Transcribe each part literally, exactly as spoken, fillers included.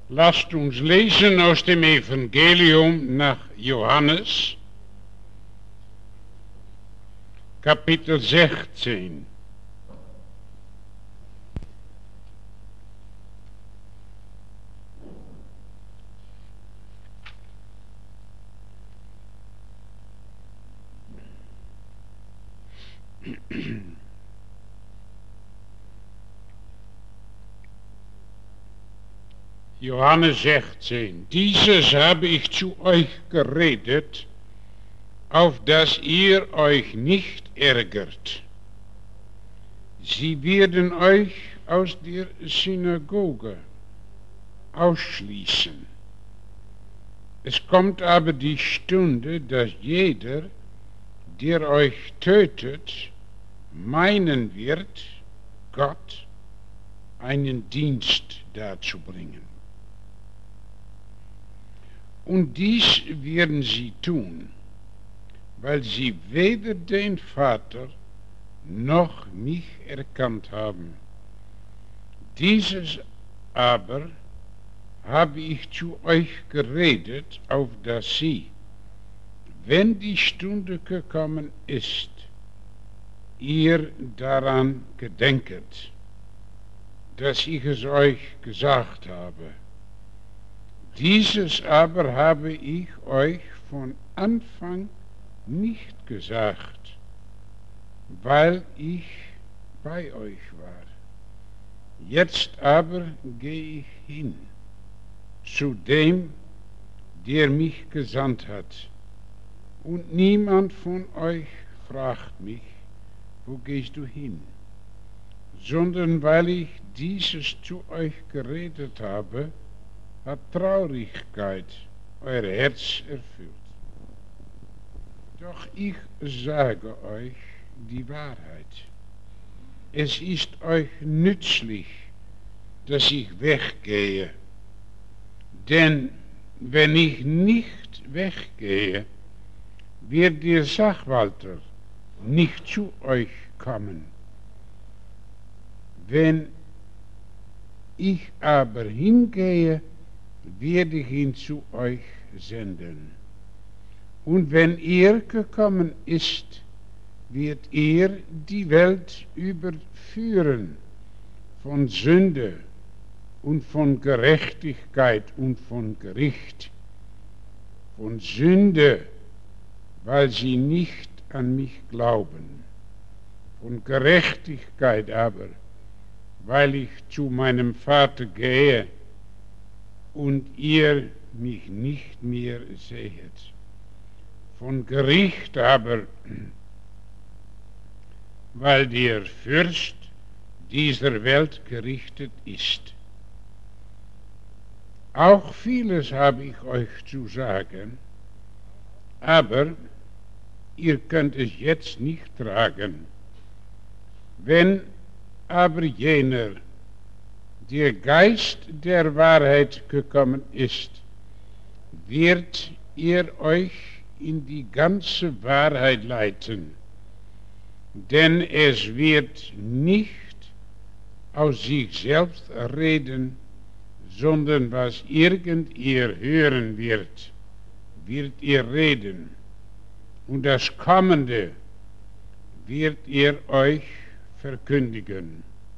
Lasst uns lesen aus dem Evangelium nach Johannes, Kapitel sechzehn. Johannes sechzehn. Dieses habe ich zu euch geredet, auf dass ihr euch nicht ärgert. Sie werden euch aus der Synagoge ausschließen. Es kommt aber die Stunde, dass jeder, der euch tötet, meinen wird, Gott einen Dienst darzubringen. Und dies werden sie tun, weil sie weder den Vater noch mich erkannt haben. Dieses aber habe ich zu euch geredet, auf dass sie, wenn die Stunde gekommen ist, ihr daran gedenket, dass ich es euch gesagt habe. Dieses aber habe ich euch von Anfang nicht gesagt, weil ich bei euch war. Jetzt aber gehe ich hin zu dem, der mich gesandt hat. Und niemand von euch fragt mich, wo gehst du hin? Sondern weil ich dieses zu euch geredet habe, hat Traurigkeit euer Herz erfüllt. Doch ich sage euch die Wahrheit. Es ist euch nützlich, dass ich weggehe. Denn wenn ich nicht weggehe, wird der Sachwalter nicht zu euch kommen. Wenn ich aber hingehe, werde ich ihn zu euch senden. Und wenn er gekommen ist, wird er die Welt überführen von Sünde und von Gerechtigkeit und von Gericht. Von Sünde, weil sie nicht an mich glauben. Von Gerechtigkeit aber, weil ich zu meinem Vater gehe und ihr mich nicht mehr sehet. Von Gericht aber, weil der Fürst dieser Welt gerichtet ist. Auch vieles habe ich euch zu sagen, aber ihr könnt es jetzt nicht tragen. Wenn aber jener, der Geist der Wahrheit gekommen ist, wird er euch in die ganze Wahrheit leiten. Denn es wird nicht aus sich selbst reden, sondern was irgend ihr hören wird, wird er reden. Und das Kommende wird er euch verkündigen.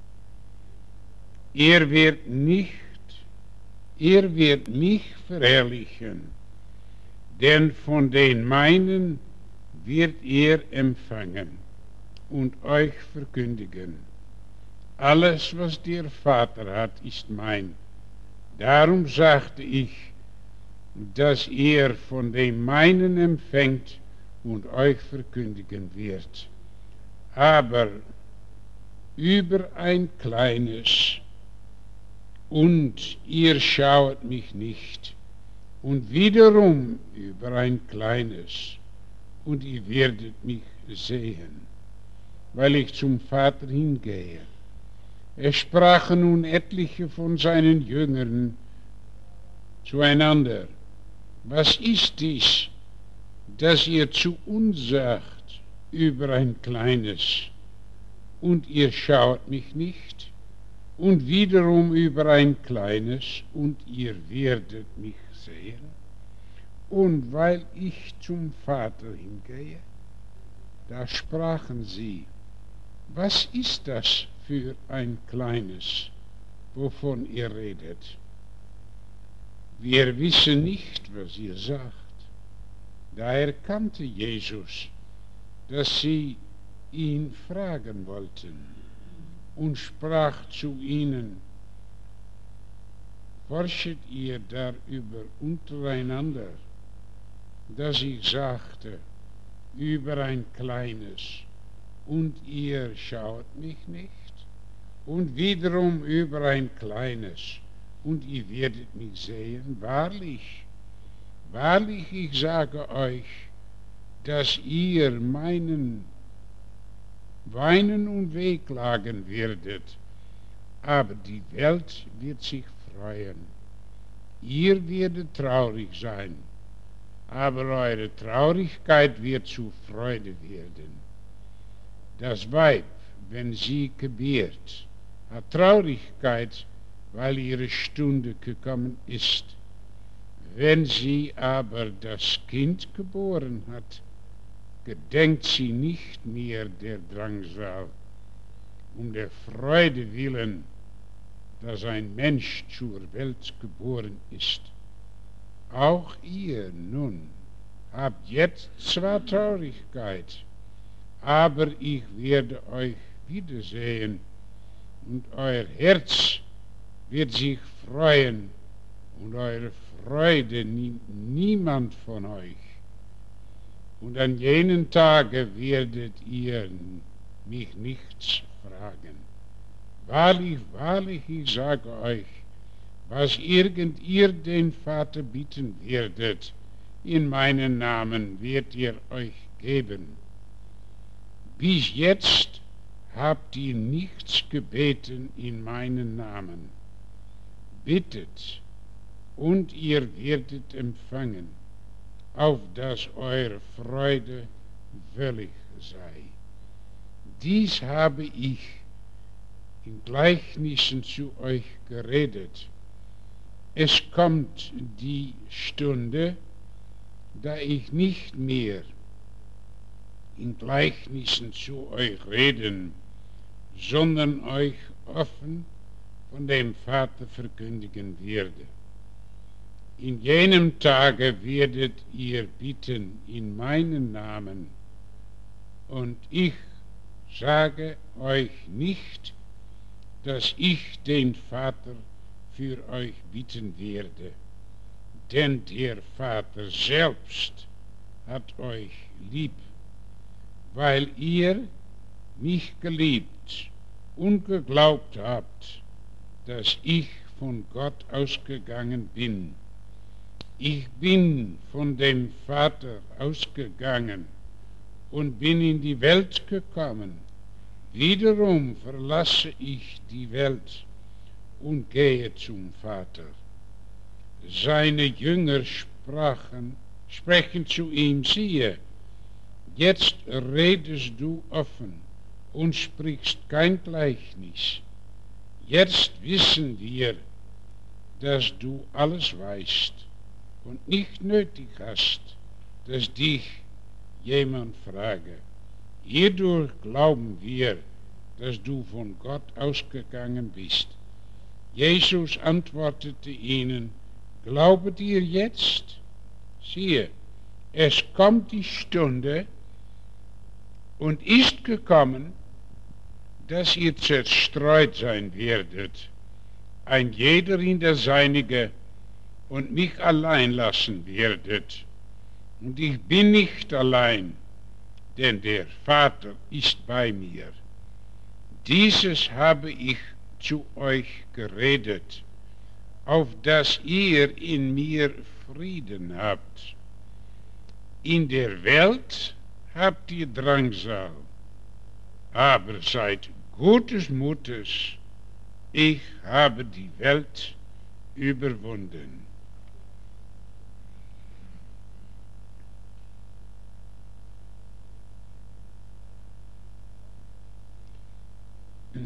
Er wird nicht, er wird mich verherrlichen, denn von den meinen wird er empfangen und euch verkündigen. Alles, was der Vater hat, ist mein. Darum sagte ich, dass er von den meinen empfängt und euch verkündigen wird. Aber über ein kleines, und ihr schauet mich nicht, und wiederum über ein kleines, und ihr werdet mich sehen, weil ich zum Vater hingehe. Es sprachen nun etliche von seinen Jüngern zueinander: Was ist dies, dass ihr zu uns sagt über ein kleines, und ihr schaut mich nicht? und wiederum über ein kleines, und ihr werdet mich sehen. Und weil ich zum Vater hingehe, da sprachen sie, was ist das für ein kleines, wovon ihr redet? Wir wissen nicht, was ihr sagt. Da erkannte Jesus, dass sie ihn fragen wollten, und sprach zu ihnen, forschet ihr darüber untereinander, dass ich sagte, über ein kleines, und ihr schaut mich nicht, und wiederum über ein kleines, und ihr werdet mich sehen. Wahrlich, wahrlich, ich sage euch, dass ihr meinen weinen und wehklagen werdet, aber die Welt wird sich freuen. Ihr werdet traurig sein, aber eure Traurigkeit wird zu Freude werden. Das Weib, wenn sie gebiert, hat Traurigkeit, weil ihre Stunde gekommen ist. Wenn sie aber das Kind geboren hat, gedenkt sie nicht mehr der Drangsal, um der Freude willen, dass ein Mensch zur Welt geboren ist. Auch ihr nun habt jetzt zwar Traurigkeit, aber ich werde euch wiedersehen, und euer Herz wird sich freuen, und eure Freude nie, niemand von euch. Und an jenen Tage werdet ihr mich nichts fragen. Wahrlich, wahrlich, ich sage euch, was irgend ihr den Vater bitten werdet, in meinen Namen wird ihr euch geben. Bis jetzt habt ihr nichts gebeten in meinen Namen. Bittet, und ihr werdet empfangen, auf dass eure Freude völlig sei. Dies habe ich in Gleichnissen zu euch geredet. Es kommt die Stunde, da ich nicht mehr in Gleichnissen zu euch reden, sondern euch offen von dem Vater verkündigen werde. In jenem Tage werdet ihr bitten in meinen Namen, und ich sage euch nicht, dass ich den Vater für euch bitten werde, denn der Vater selbst hat euch lieb, weil ihr mich geliebt und geglaubt habt, dass ich von Gott ausgegangen bin. Ich bin von dem Vater ausgegangen und bin in die Welt gekommen. Wiederum verlasse ich die Welt und gehe zum Vater. Seine Jünger sprachen, sprechen zu ihm, siehe, jetzt redest du offen und sprichst kein Gleichnis. Jetzt wissen wir, dass du alles weißt und nicht nötig hast, dass dich jemand frage. Hierdurch glauben wir, dass du von Gott ausgegangen bist. Jesus antwortete ihnen, glaubet ihr jetzt? Siehe, es kommt die Stunde und ist gekommen, dass ihr zerstreut sein werdet, ein jeder in der Seinige, und mich allein lassen werdet. Und ich bin nicht allein, denn der Vater ist bei mir. Dieses habe ich zu euch geredet, auf dass ihr in mir Frieden habt. In der Welt habt ihr Drangsal, aber seid gutes Mutes, ich habe die Welt überwunden.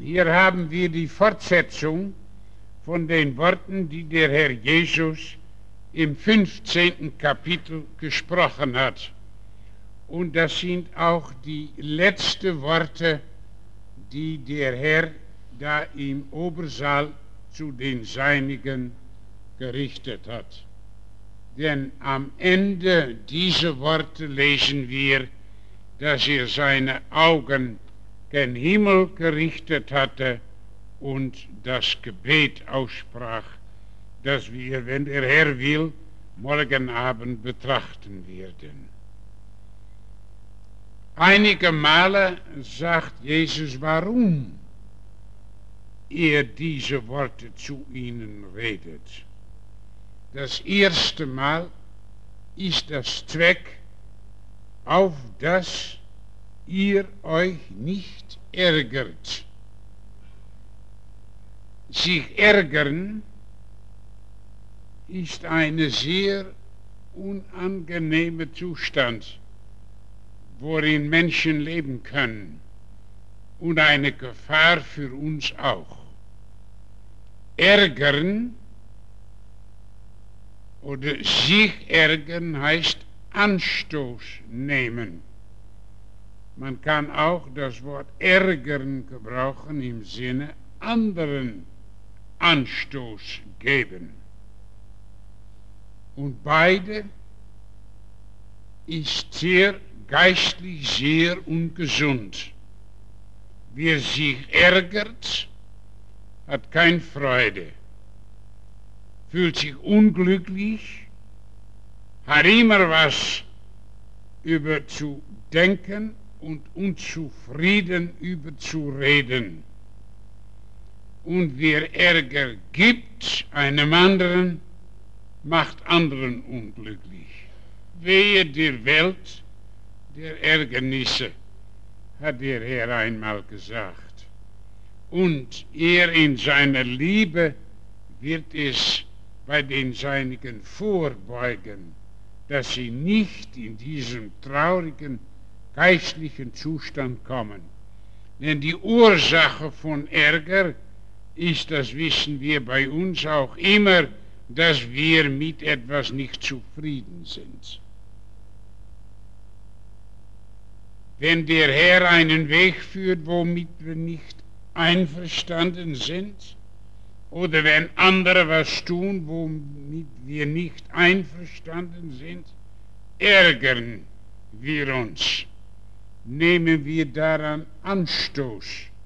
Hier haben wir die Fortsetzung von den Worten, die der Herr Jesus im fünfzehnten Kapitel gesprochen hat. Und das sind auch die letzten Worte, die der Herr da im Obersaal zu den Seinigen gerichtet hat. Denn am Ende dieser Worte lesen wir, dass er seine Augen gen Himmel gerichtet hatte und das Gebet aussprach, das wir, wenn der Herr will, morgen Abend betrachten werden. Einige Male sagt Jesus, warum er diese Worte zu ihnen redet. Das erste Mal ist das Zweck, auf dass ihr euch nicht ärgert. Sich ärgern ist ein sehr unangenehmer Zustand, worin Menschen leben können und eine Gefahr für uns auch. Ärgern oder sich ärgern heißt Anstoß nehmen. Man kann auch das Wort ärgern gebrauchen im Sinne anderen Anstoß geben. Und beide ist sehr geistlich sehr ungesund. Wer sich ärgert, hat keine Freude, fühlt sich unglücklich, hat immer was über zu denken und unzufrieden über zu reden. Und wer Ärger gibt einem anderen, macht anderen unglücklich. Wehe der Welt der Ärgernisse, hat der Herr einmal gesagt. Und er in seiner Liebe wird es bei den Seinigen vorbeugen, dass sie nicht in diesem traurigen geistlichen Zustand kommen. Denn die Ursache von Ärger ist, das wissen wir bei uns auch immer, dass wir mit etwas nicht zufrieden sind. Wenn der Herr einen Weg führt, womit wir nicht einverstanden sind, oder wenn andere was tun, womit wir nicht einverstanden sind, ärgern wir uns, nehmen wir daran Anstoß.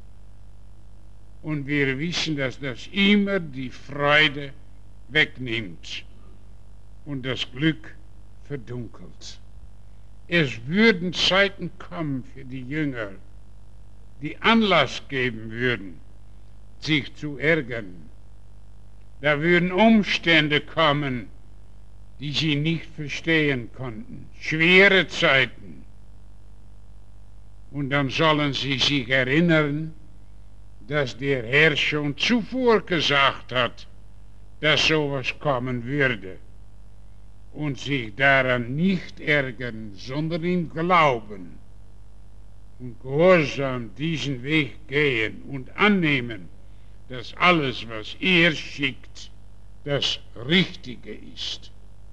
Und wir wissen, dass das immer die Freude wegnimmt und das Glück verdunkelt. Es würden Zeiten kommen für die Jünger, die Anlass geben würden, sich zu ärgern. Da würden Umstände kommen, die sie nicht verstehen konnten, schwere Zeiten. Und dann sollen sie sich erinnern, dass der Herr schon zuvor gesagt hat, dass sowas kommen würde. Und sich daran nicht ärgern, sondern im Glauben und gehorsam diesen Weg gehen und annehmen, dass alles, was er schickt, das Richtige ist.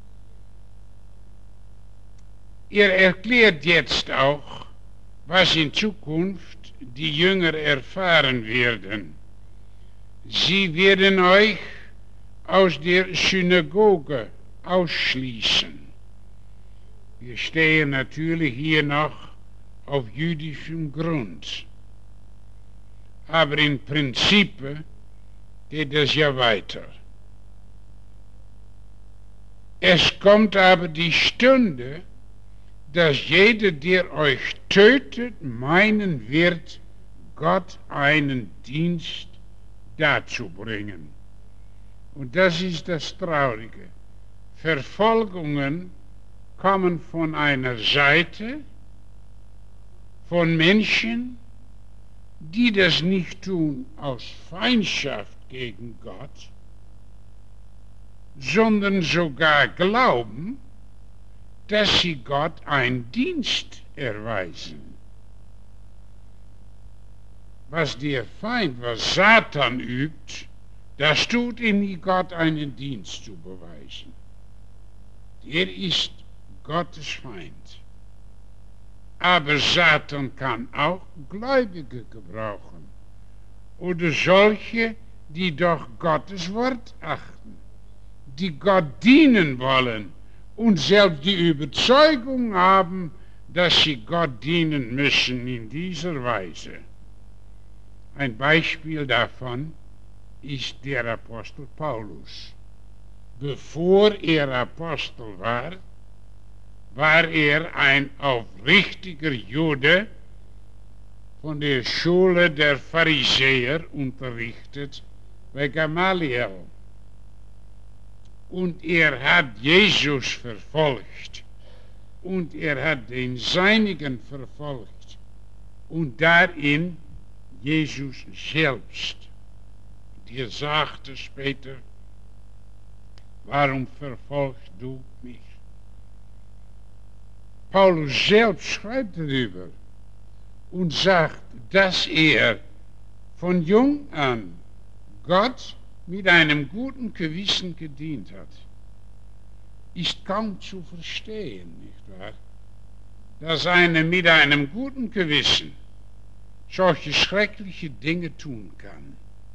Er erklärt jetzt auch, was in Zukunft die Jünger erfahren werden. Sie werden euch aus der Synagoge ausschließen. Wir stehen natürlich hier noch auf jüdischem Grund. Aber im Prinzip geht es ja weiter. Es kommt aber die Stunde, dass jeder, der euch tötet, meinen wird, Gott einen Dienst darzubringen. Und das ist das Traurige. Verfolgungen kommen von einer Seite, von Menschen, die das nicht tun aus Feindschaft gegen Gott, sondern sogar glauben, dass sie Gott einen Dienst erweisen. was der Feind, was Satan übt, das tut ihm nie Gott einen Dienst zu beweisen. Der ist Gottes Feind. Aber Satan kann auch Gläubige gebrauchen oder solche, die doch Gottes Wort achten, die Gott dienen wollen und selbst die Überzeugung haben, dass sie Gott dienen müssen in dieser Weise. Ein Beispiel davon ist der Apostel Paulus. Bevor er Apostel war, war er ein aufrichtiger Jude, von der Schule der Pharisäer unterrichtet bei Gamaliel. Und er hat Jesus verfolgt und er hat den Seinigen verfolgt und darin Jesus selbst. Der sagte später, warum verfolgst du mich? Paulus selbst schreibt darüber und sagt, dass er von jung an Gott mit einem guten Gewissen gedient hat. Ist kaum zu verstehen, nicht wahr? Dass einer mit einem guten Gewissen solche schreckliche Dinge tun kann.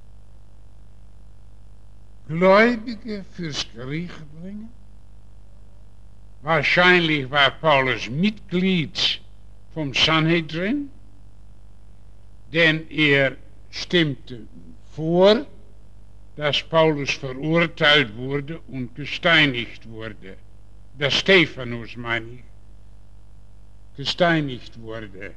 Gläubige fürs Gericht bringen? Wahrscheinlich war Paulus Mitglied vom Sanhedrin, denn er stimmte vor, dass Paulus verurteilt wurde und gesteinigt wurde. Dass Stephanus, meine ich, gesteinigt wurde.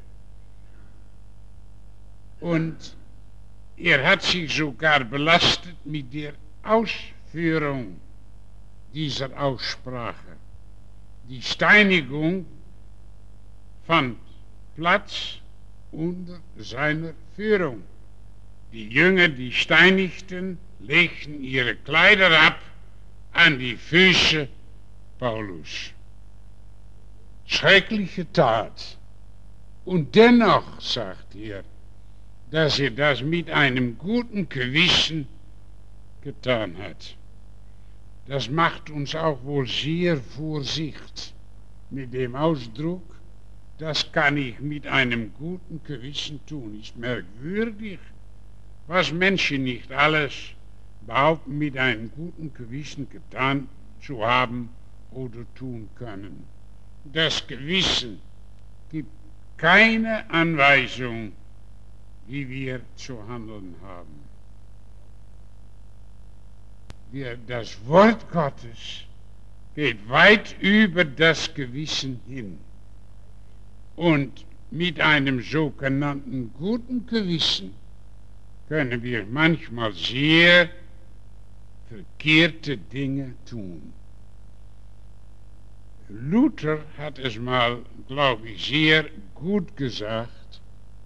Und er hat sich sogar belastet mit der Ausführung dieser Aussprache. Die Steinigung fand Platz unter seiner Führung. Die Jünger, die steinigten, legten ihre Kleider ab an die Füße Paulus. Schreckliche Tat. Und dennoch sagt er, dass er das mit einem guten Gewissen getan hat. Das macht uns auch wohl sehr Vorsicht mit dem Ausdruck, das kann ich mit einem guten Gewissen tun. Ist merkwürdig, was Menschen nicht alles behaupten, mit einem guten Gewissen getan zu haben oder tun können. Das Gewissen gibt keine Anweisung, wie wir zu handeln haben. Wir, das Wort Gottes geht weit über das Gewissen hin. Und mit einem sogenannten guten Gewissen können wir manchmal sehr verkehrte Dinge tun. Luther hat es mal, glaube ich, sehr gut gesagt.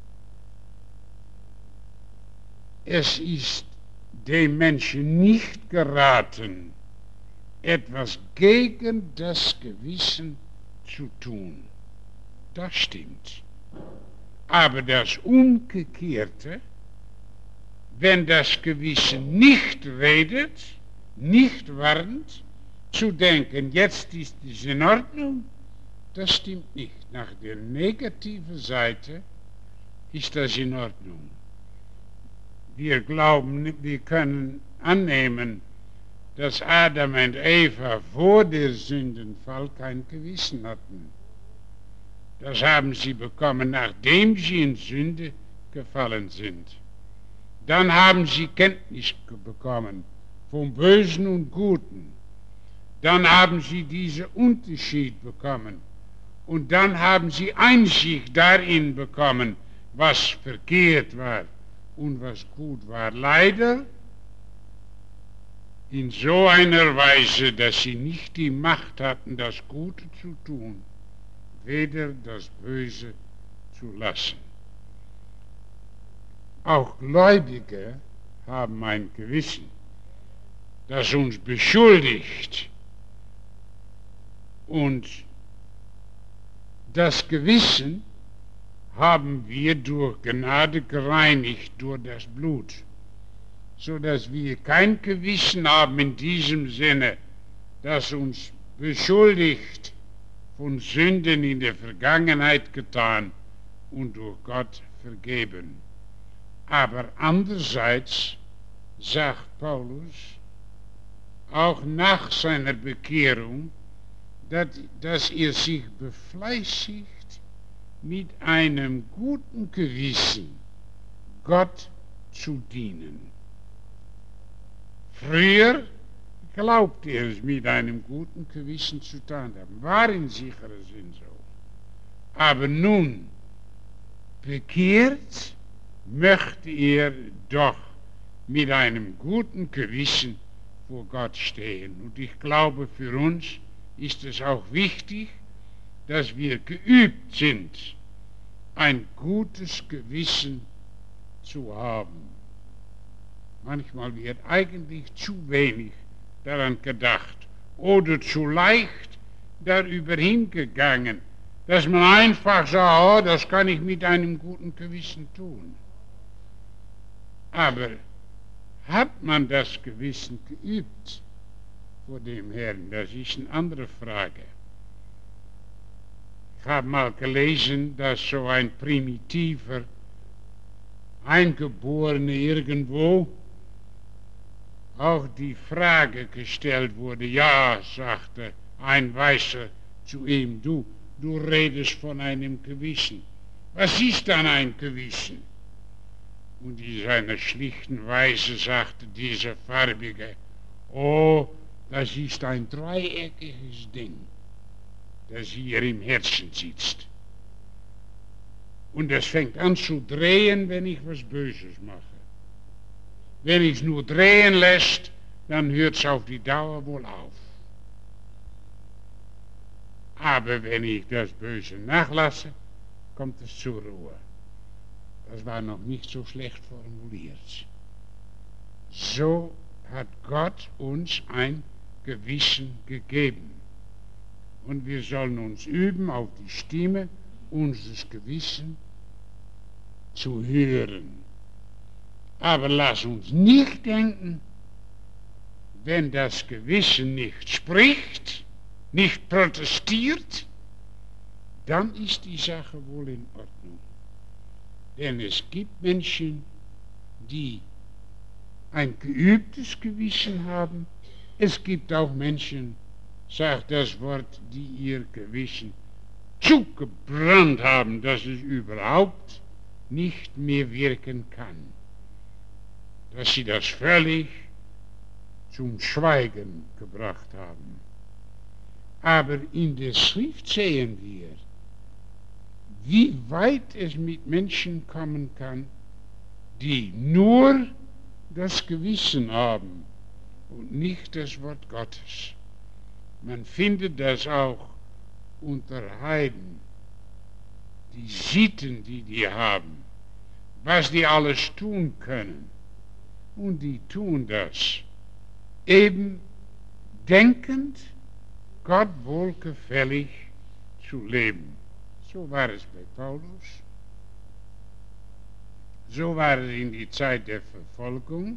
Es ist dem Menschen nicht geraten, etwas gegen das Gewissen zu tun. Das stimmt. Aber das Umgekehrte, wenn das Gewissen nicht redet, nicht warnt, zu denken, jetzt ist es in Ordnung, das stimmt nicht. Nach der negativen Seite ist das in Ordnung. Wir glauben, wir können annehmen, dass Adam und Eva vor der Sündenfall kein Gewissen hatten. Das haben sie bekommen, nachdem sie in Sünde gefallen sind. Dann haben sie Kenntnis bekommen vom Bösen und Guten. Dann haben sie diesen Unterschied bekommen. Und dann haben sie Einsicht darin bekommen, was verkehrt war und was gut war. Leider in so einer Weise, dass sie nicht die Macht hatten, das Gute zu tun, weder das Böse zu lassen. Auch Gläubige haben ein Gewissen, das uns beschuldigt. Und das Gewissen haben wir durch Gnade gereinigt durch das Blut, so dass wir kein Gewissen haben in diesem Sinne, das uns beschuldigt, von Sünden in der Vergangenheit getan und durch Gott vergeben. Aber andererseits sagt Paulus, auch nach seiner Bekehrung, dass, dass er sich befleißigt, mit einem guten Gewissen Gott zu dienen. Früher glaubte er es mit einem guten Gewissen zu tun haben, war in sicherer Sinn so. Aber nun, bekehrt, möchte er doch mit einem guten Gewissen vor Gott stehen. Und ich glaube, für uns ist es auch wichtig, dass wir geübt sind, ein gutes Gewissen zu haben. Manchmal wird eigentlich zu wenig daran gedacht oder zu leicht darüber hingegangen, dass man einfach sagt, oh, das kann ich mit einem guten Gewissen tun. Aber hat man das Gewissen geübt vor dem Herrn? Das ist eine andere Frage. Ich habe mal gelesen, dass so ein primitiver Eingeborener irgendwo auch die Frage gestellt wurde, ja, sagte ein Weißer zu ihm, du, du redest von einem Gewissen. Was ist dann ein Gewissen? Und in seiner schlichten Weise sagte dieser Farbige, oh, das ist ein dreieckiges Ding, das hier im Herzen sitzt. Und es fängt an zu drehen, wenn ich was Böses mache. Wenn ich es nur drehen lässt, dann hört es auf die Dauer wohl auf. Aber wenn ich das Böse nachlasse, kommt es zur Ruhe. Das war noch nicht so schlecht formuliert. So hat Gott uns ein Gewissen gegeben. Und wir sollen uns üben, auf die Stimme unseres Gewissens zu hören. Aber lass uns nicht denken, wenn das Gewissen nicht spricht, nicht protestiert, dann ist die Sache wohl in Ordnung. Denn es gibt Menschen, die ein geübtes Gewissen haben. Es gibt auch Menschen, sagt das Wort, die ihr Gewissen zugebrannt haben, dass es überhaupt nicht mehr wirken kann. Dass sie das völlig zum Schweigen gebracht haben. Aber in der Schrift sehen wir, wie weit es mit Menschen kommen kann, die nur das Gewissen haben und nicht das Wort Gottes. Man findet das auch unter Heiden, die Sitten, die die haben, was die alles tun können. Und die tun das eben denkend, Gott wohlgefällig zu leben. So war es bei Paulus. So war es in die Zeit der Verfolgung.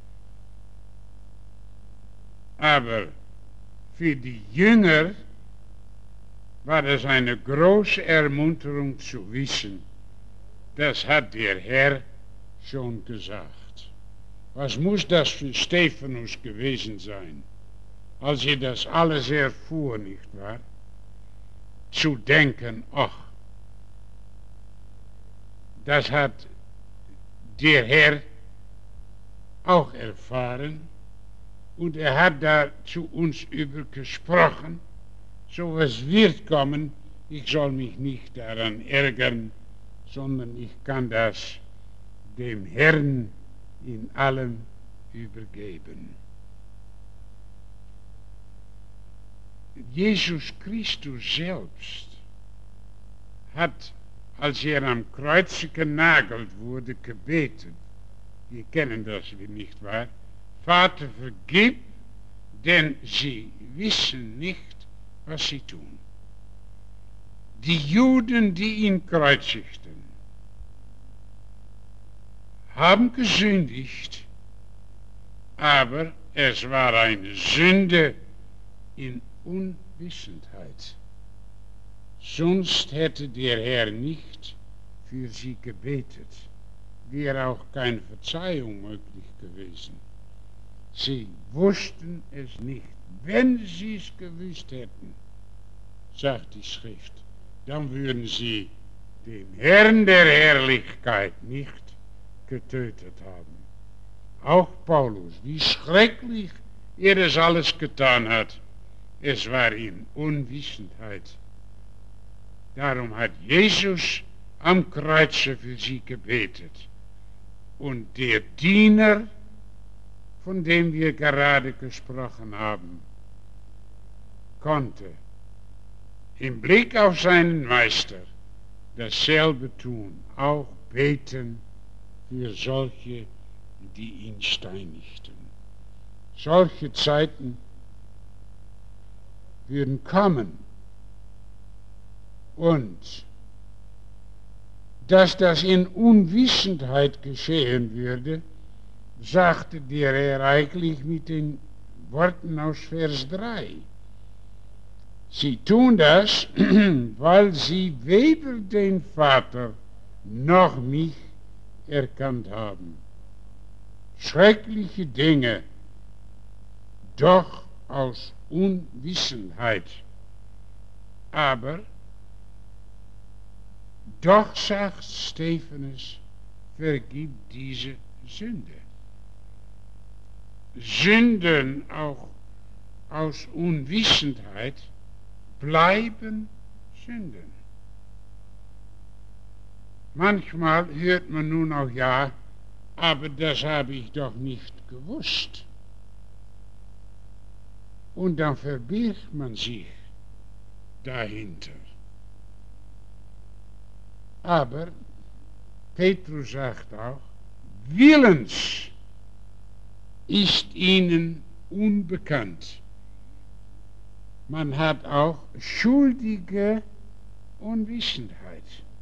Aber für die Jünger war es eine große Ermunterung zu wissen, das hat der Herr schon gesagt. Was muss das für Stephanus gewesen sein, als er das alles erfuhr, nicht wahr? Zu denken, ach, das hat der Herr auch erfahren und er hat da zu uns über gesprochen, so es wird kommen, ich soll mich nicht daran ärgern, sondern ich kann das dem Herrn in allem übergeben. Jesus Christus selbst hat, als er am Kreuz genagelt wurde, gebetet. Wir kennen das nicht wahr? Vater, vergib, denn sie wissen nicht, was sie tun. Die Juden, die ihn kreuzigten, haben gesündigt, aber es war eine Sünde in Unwissenheit. Sonst hätte der Herr nicht für sie gebetet, wäre auch keine Verzeihung möglich gewesen. Sie wussten es nicht. Wenn sie es gewusst hätten, sagt die Schrift, dann würden sie den Herrn der Herrlichkeit nicht getötet haben. Auch Paulus, wie schrecklich er das alles getan hat, es war in Unwissenheit. Darum hat Jesus am Kreuze für sie gebetet. Und der Diener, von dem wir gerade gesprochen haben, konnte im Blick auf seinen Meister dasselbe tun, auch beten für solche, die ihn steinigten. Solche Zeiten würden kommen. Und dass das in Unwissenheit geschehen würde, sagte der Herr eigentlich mit den Worten aus Vers drei. Sie tun das, weil sie weder den Vater noch mich erkannt haben. Schreckliche Dinge, doch aus Unwissenheit. Aber doch, sagt Stephanus, vergib diese Sünde. Sünden auch aus Unwissenheit bleiben Sünden. Manchmal hört man nun auch, ja, aber das habe ich doch nicht gewusst. Und dann verbirgt man sich dahinter. Aber Petrus sagt auch, willens ist ihnen unbekannt. Man hat auch schuldige Unwissenheit.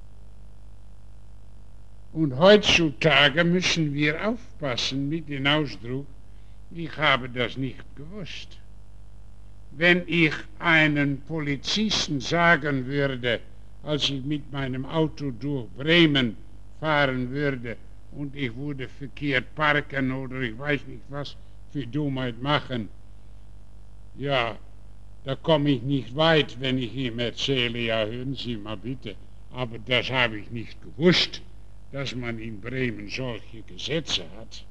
Und heutzutage müssen wir aufpassen mit dem Ausdruck, ich habe das nicht gewusst. Wenn ich einen Polizisten sagen würde, als ich mit meinem Auto durch Bremen fahren würde und ich würde verkehrt parken oder ich weiß nicht was für Dummheit machen, ja, da komme ich nicht weit, wenn ich ihm erzähle, ja, hören Sie mal bitte, aber das habe ich nicht gewusst, dass man in Bremen solche Gesetze hat.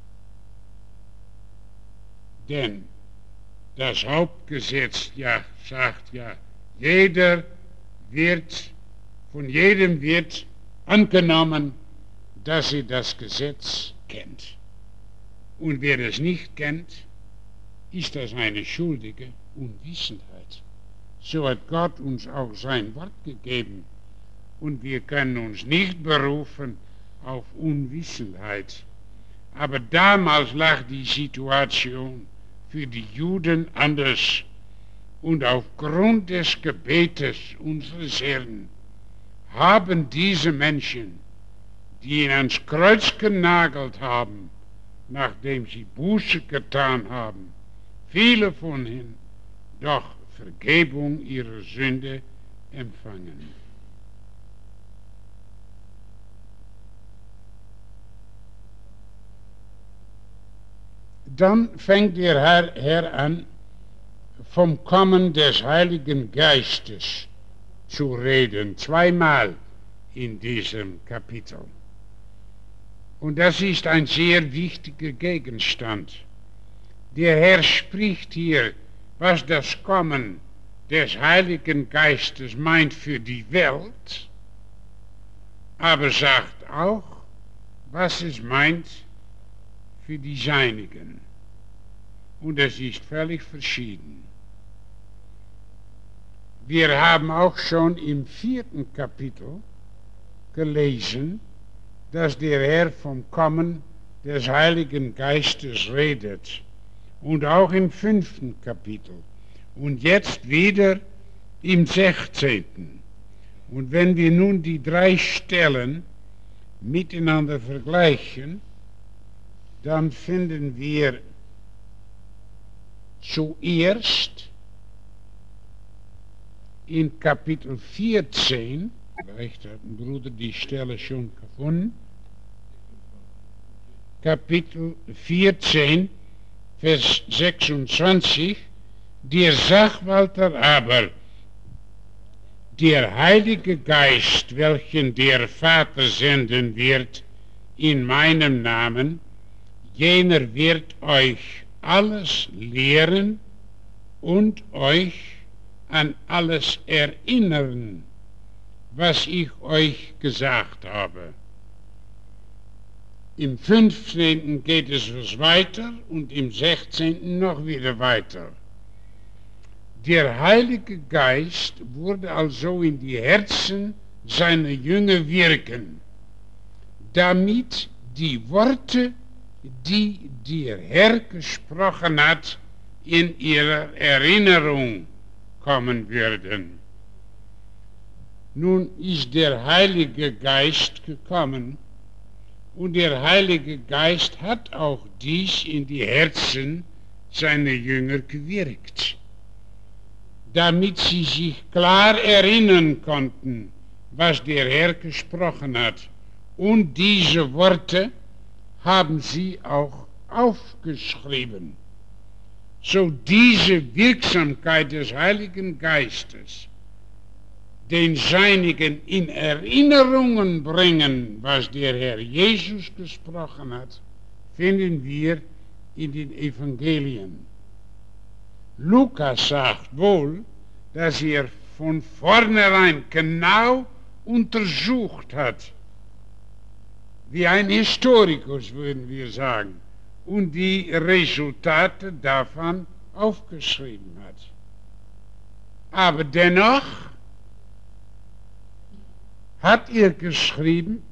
Denn das Hauptgesetz ja sagt ja, jeder wird, von jedem wird angenommen, dass er das Gesetz kennt. Und wer es nicht kennt, ist das eine schuldige Unwissenheit. So hat Gott uns auch sein Wort gegeben. Und wir können uns nicht berufen auf Unwissenheit. Aber damals lag die Situation für die Juden anders. Und aufgrund des Gebetes unseres Herrn haben diese Menschen, die ihn ans Kreuz genagelt haben, nachdem sie Buße getan haben, viele von ihnen doch Vergebung ihrer Sünde empfangen. Dann fängt der Herr, Herr an, vom Kommen des Heiligen Geistes zu reden, zweimal in diesem Kapitel. Und das ist ein sehr wichtiger Gegenstand. Der Herr spricht hier, was das Kommen des Heiligen Geistes meint für die Welt, aber sagt auch, was es meint für die Seinigen. Und es ist völlig verschieden. Wir haben auch schon im vierten Kapitel gelesen, dass der Herr vom Kommen des Heiligen Geistes redet. Und auch im fünften Kapitel. Und jetzt wieder im sechzehnten. Und wenn wir nun die drei Stellen miteinander vergleichen, dann finden wir zuerst in Kapitel vierzehn, vielleicht hat ein Bruder die Stelle schon gefunden, Kapitel vierzehn, Vers sechsundzwanzig, der Sachwalter aber, der Heilige Geist, welchen der Vater senden wird, in meinem Namen, jener wird euch alles lehren und euch an alles erinnern, was ich euch gesagt habe. Im fünfzehnten geht es was weiter und im sechzehnten noch wieder weiter. Der Heilige Geist wurde also in die Herzen seiner Jünger wirken, damit die Worte, die der Herr gesprochen hat, in ihre Erinnerung kommen würden. Nun ist der Heilige Geist gekommen und der Heilige Geist hat auch dies in die Herzen seiner Jünger gewirkt, damit sie sich klar erinnern konnten, was der Herr gesprochen hat. Und diese Worte haben sie auch aufgeschrieben. So diese Wirksamkeit des Heiligen Geistes, den Seinigen in Erinnerungen bringen, was der Herr Jesus gesprochen hat, finden wir in den Evangelien. Lukas sagt wohl, dass er von vornherein genau untersucht hat, wie ein Historikus, würden wir sagen, und die Resultate davon aufgeschrieben hat. Aber dennoch hat er geschrieben,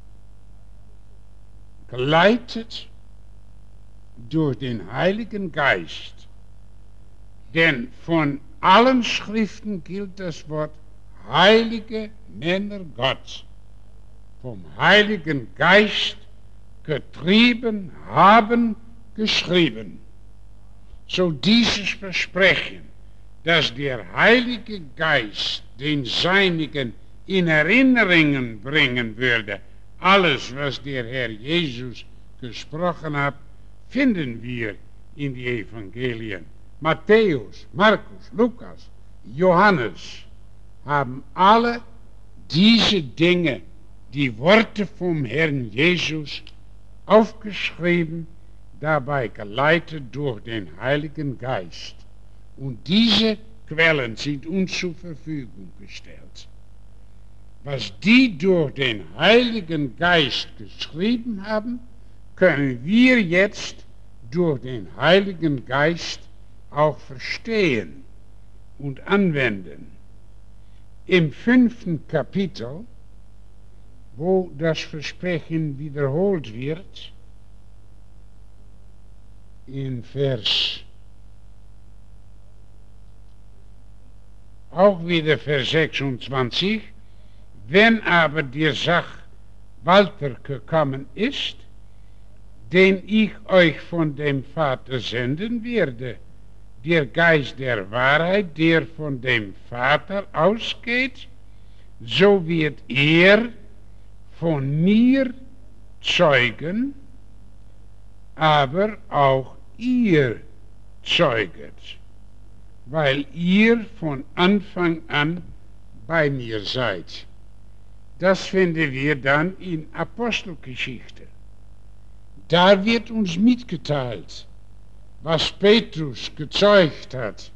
geleitet durch den Heiligen Geist. Denn von allen Schriften gilt das Wort heilige Männer Gottes, vom Heiligen Geist getrieben, haben geschrieben. So dieses Versprechen, dass der Heilige Geist den Seinigen in Erinnerungen bringen würde, alles, was der Herr Jesus gesprochen hat, finden wir in die Evangelien. Matthäus, Markus, Lukas, Johannes haben alle diese Dinge, die Worte vom Herrn Jesus, aufgeschrieben, dabei geleitet durch den Heiligen Geist. Und diese Quellen sind uns zur Verfügung gestellt. Was die durch den Heiligen Geist geschrieben haben, können wir jetzt durch den Heiligen Geist auch verstehen und anwenden. Im fünften Kapitel, wo das Versprechen wiederholt wird, in Vers, auch wieder Vers sechsundzwanzig, wenn aber der Sachwalter gekommen ist, den ich euch von dem Vater senden werde, der Geist der Wahrheit, der von dem Vater ausgeht, so wird er von mir zeugen, aber auch ihr zeuget, weil ihr von Anfang an bei mir seid. Das finden wir dann in Apostelgeschichte. Da wird uns mitgeteilt, was Petrus gezeugt hat,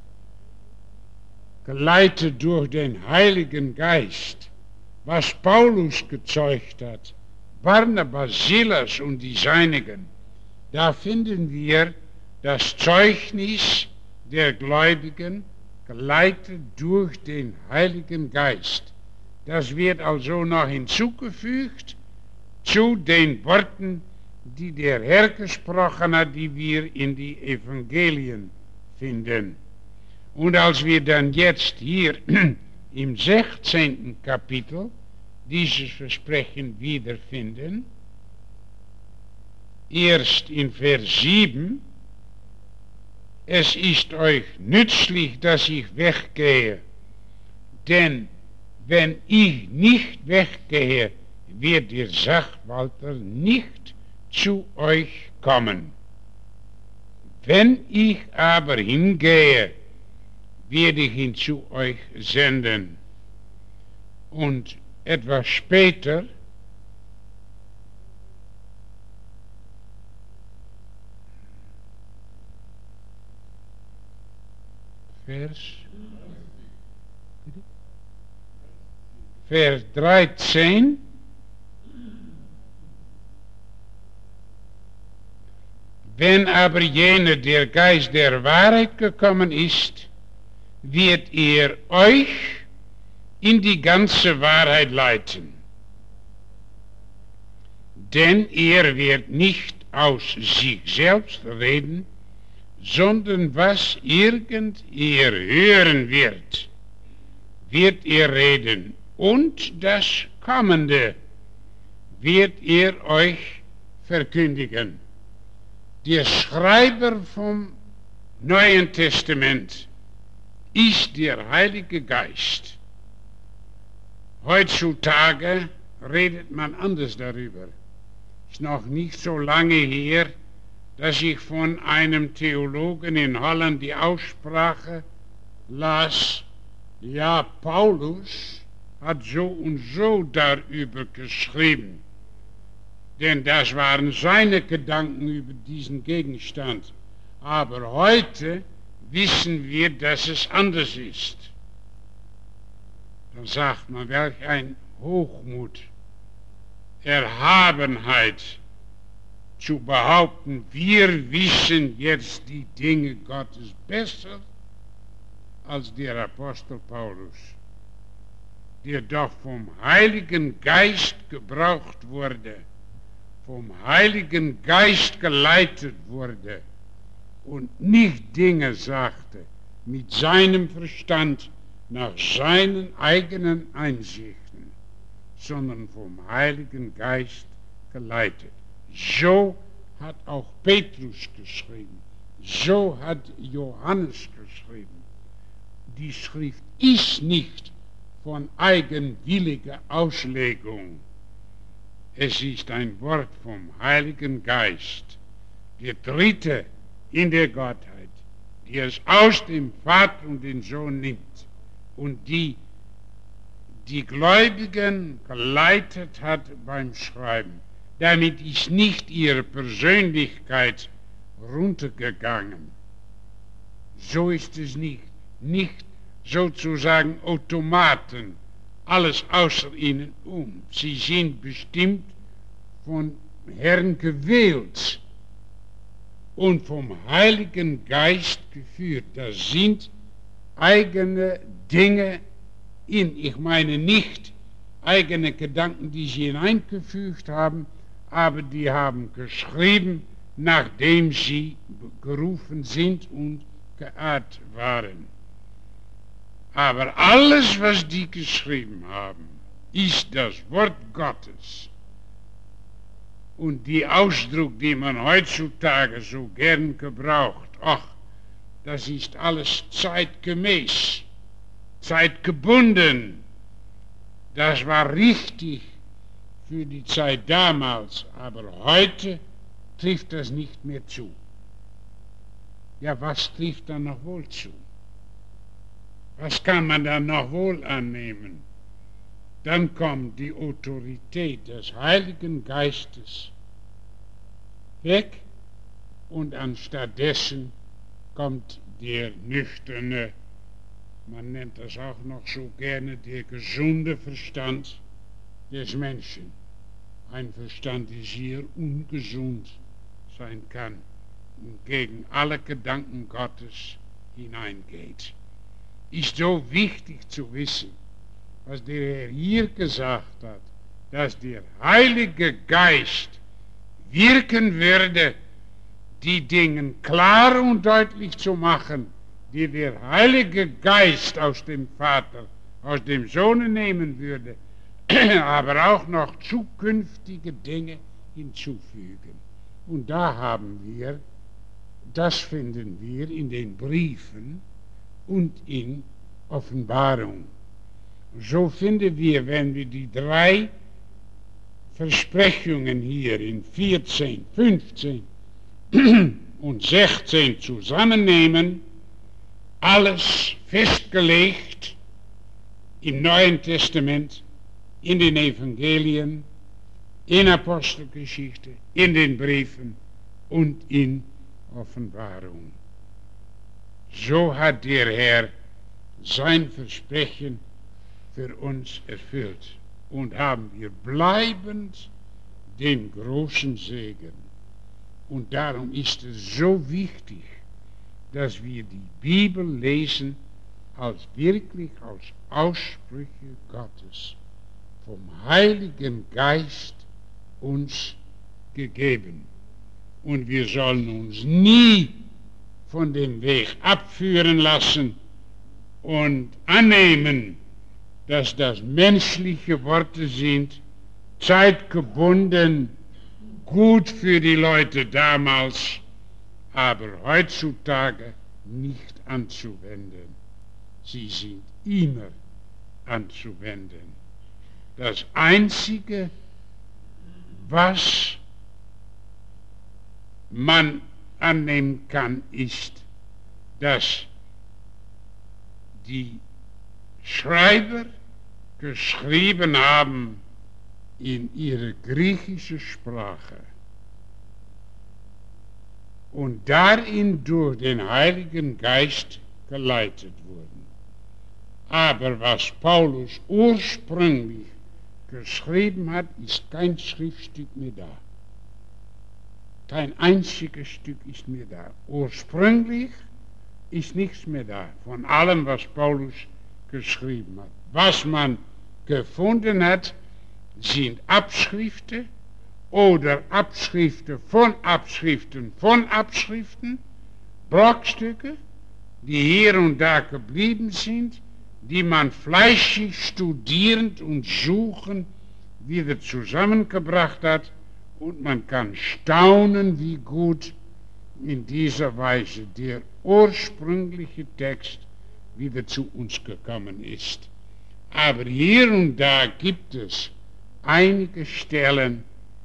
geleitet durch den Heiligen Geist, was Paulus gezeugt hat, Barnabas, Silas und die Seinigen. Da finden wir das Zeugnis der Gläubigen, geleitet durch den Heiligen Geist. Das wird also noch hinzugefügt zu den Worten, die der Herr gesprochen hat, die wir in die Evangelien finden. Und als wir dann jetzt hier im sechzehnten Kapitel dieses Versprechen wiederfinden, erst in Vers sieben, es ist euch nützlich, dass ich weggehe, denn wenn ich nicht weggehe, wird der Sachwalter nicht zu euch kommen. Wenn ich aber hingehe, werde ich ihn zu euch senden. Und etwas später Vers, Vers dreizehn, wenn aber jener, der Geist der Wahrheit gekommen ist, wird er euch in die ganze Wahrheit leiten. Denn er wird nicht aus sich selbst reden, sondern was irgend er hören wird, wird er reden, und das Kommende wird er euch verkündigen. Der Schreiber vom Neuen Testament ist der Heilige Geist. Heutzutage redet man anders darüber. Es ist noch nicht so lange her, dass ich von einem Theologen in Holland die Aussprache las, ja, Paulus hat so und so darüber geschrieben, denn das waren seine Gedanken über diesen Gegenstand. Aber heute wissen wir, dass es anders ist. Dann sagt man, welch ein Hochmut, Erhabenheit, zu behaupten, wir wissen jetzt die Dinge Gottes besser als der Apostel Paulus, der doch vom Heiligen Geist gebraucht wurde, vom Heiligen Geist geleitet wurde und nicht Dinge sagte mit seinem Verstand nach seinen eigenen Einsichten, sondern vom Heiligen Geist geleitet. So hat auch Petrus geschrieben, so hat Johannes geschrieben. Die Schrift ist nicht von eigenwilliger Auslegung. Es ist ein Wort vom Heiligen Geist, der Dritte in der Gottheit, die es aus dem Vater und den Sohn nimmt und die die Gläubigen geleitet hat beim Schreiben. Damit ist nicht ihre Persönlichkeit runtergegangen. So ist es nicht. Nicht sozusagen Automaten, alles außer ihnen um. Sie sind bestimmt von Herrn gewählt und vom Heiligen Geist geführt. Das sind eigene Dinge in, ich meine nicht eigene Gedanken, die sie hineingefügt haben, aber die haben geschrieben, nachdem sie gerufen sind und geehrt waren. Aber alles, was die geschrieben haben, ist das Wort Gottes. Und die Ausdruck, die man heutzutage so gern gebraucht, ach, das ist alles zeitgemäß, zeitgebunden. Das war richtig für die Zeit damals, aber heute trifft das nicht mehr zu. Ja, was trifft dann noch wohl zu? Was kann man dann noch wohl annehmen? Dann kommt die Autorität des Heiligen Geistes weg und anstattdessen kommt der nüchterne, man nennt das auch noch so gerne, der gesunde Verstand des Menschen. Ein Verstand, der sehr ungesund sein kann und gegen alle Gedanken Gottes hineingeht. Ist so wichtig zu wissen, was der Herr hier gesagt hat, dass der Heilige Geist wirken würde, die Dinge klar und deutlich zu machen, die der Heilige Geist aus dem Vater, aus dem Sohn nehmen würde, aber auch noch zukünftige Dinge hinzufügen. Und da haben wir, das finden wir in den Briefen und in Offenbarung. So finden wir, wenn wir die drei Versprechungen hier in vierzehn, fünfzehn und sechzehn zusammennehmen, alles festgelegt im Neuen Testament, in den Evangelien, in Apostelgeschichte, in den Briefen und in Offenbarung. So hat der Herr sein Versprechen für uns erfüllt und haben wir bleibend den großen Segen. Und darum ist es so wichtig, dass wir die Bibel lesen als wirklich als Aussprüche Gottes, vom Heiligen Geist uns gegeben. Und wir sollen uns nie von dem Weg abführen lassen und annehmen, dass das menschliche Worte sind, zeitgebunden, gut für die Leute damals, aber heutzutage nicht anzuwenden. Sie sind immer anzuwenden. Das Einzige, was man annehmen kann, ist, dass die Schreiber geschrieben haben in ihre griechische Sprache und darin durch den Heiligen Geist geleitet wurden. Aber was Paulus ursprünglich geschrieben hat, ist kein Schriftstück mehr da. Kein einziges Stück ist mehr da. Ursprünglich ist nichts mehr da von allem, was Paulus geschrieben hat. Was man gefunden hat, sind Abschriften oder Abschriften von Abschriften von Abschriften, Bruchstücke, die hier und da geblieben sind, die man fleißig studierend und suchend wieder zusammengebracht hat, und man kann staunen, wie gut in dieser Weise der ursprüngliche Text wieder zu uns gekommen ist. Aber hier und da gibt es einige Stellen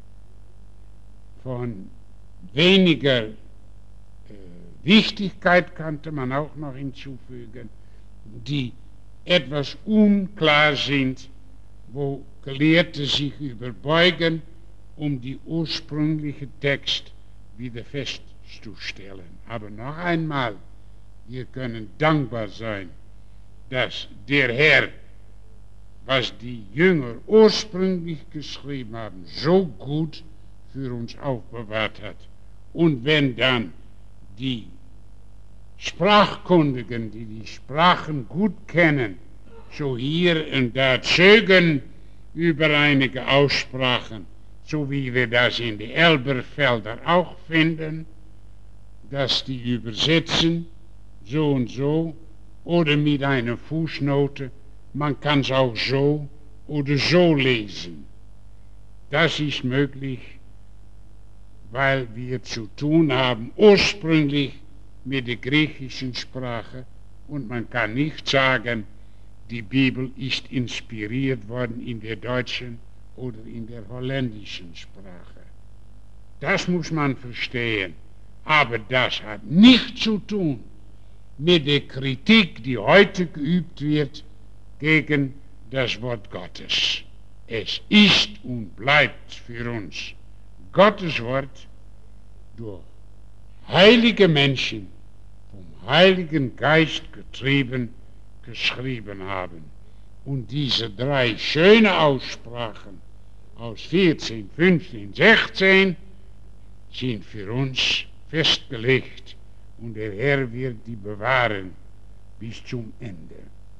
von weniger äh, Wichtigkeit, könnte man auch noch hinzufügen, die etwas unklar sind, wo Gelehrte sich überbeugen, um die ursprüngliche Text wieder festzustellen. Aber noch einmal, wir können dankbar sein, dass der Herr, was die Jünger ursprünglich geschrieben haben, so gut für uns aufbewahrt hat. Und wenn dann die Sprachkundigen, die die Sprachen gut kennen, so hier und da zögern über einige Aussprachen, so wie wir das in den Elberfelder auch finden, dass die übersetzen, so und so, oder mit einer Fußnote, man kann es auch so oder so lesen. Das ist möglich, weil wir zu tun haben ursprünglich mit der griechischen Sprache, und man kann nicht sagen, die Bibel ist inspiriert worden in der deutschen oder in der holländischen Sprache. Das muss man verstehen. Aber das hat nichts zu tun mit der Kritik, die heute geübt wird gegen das Wort Gottes. Es ist und bleibt für uns Gottes Wort, durch heilige Menschen vom Heiligen Geist getrieben, geschrieben haben. Und diese drei schönen Aussprachen aus vierzehn, fünfzehn, sechzehn sind für uns festgelegt, und der Herr wird die bewahren bis zum Ende.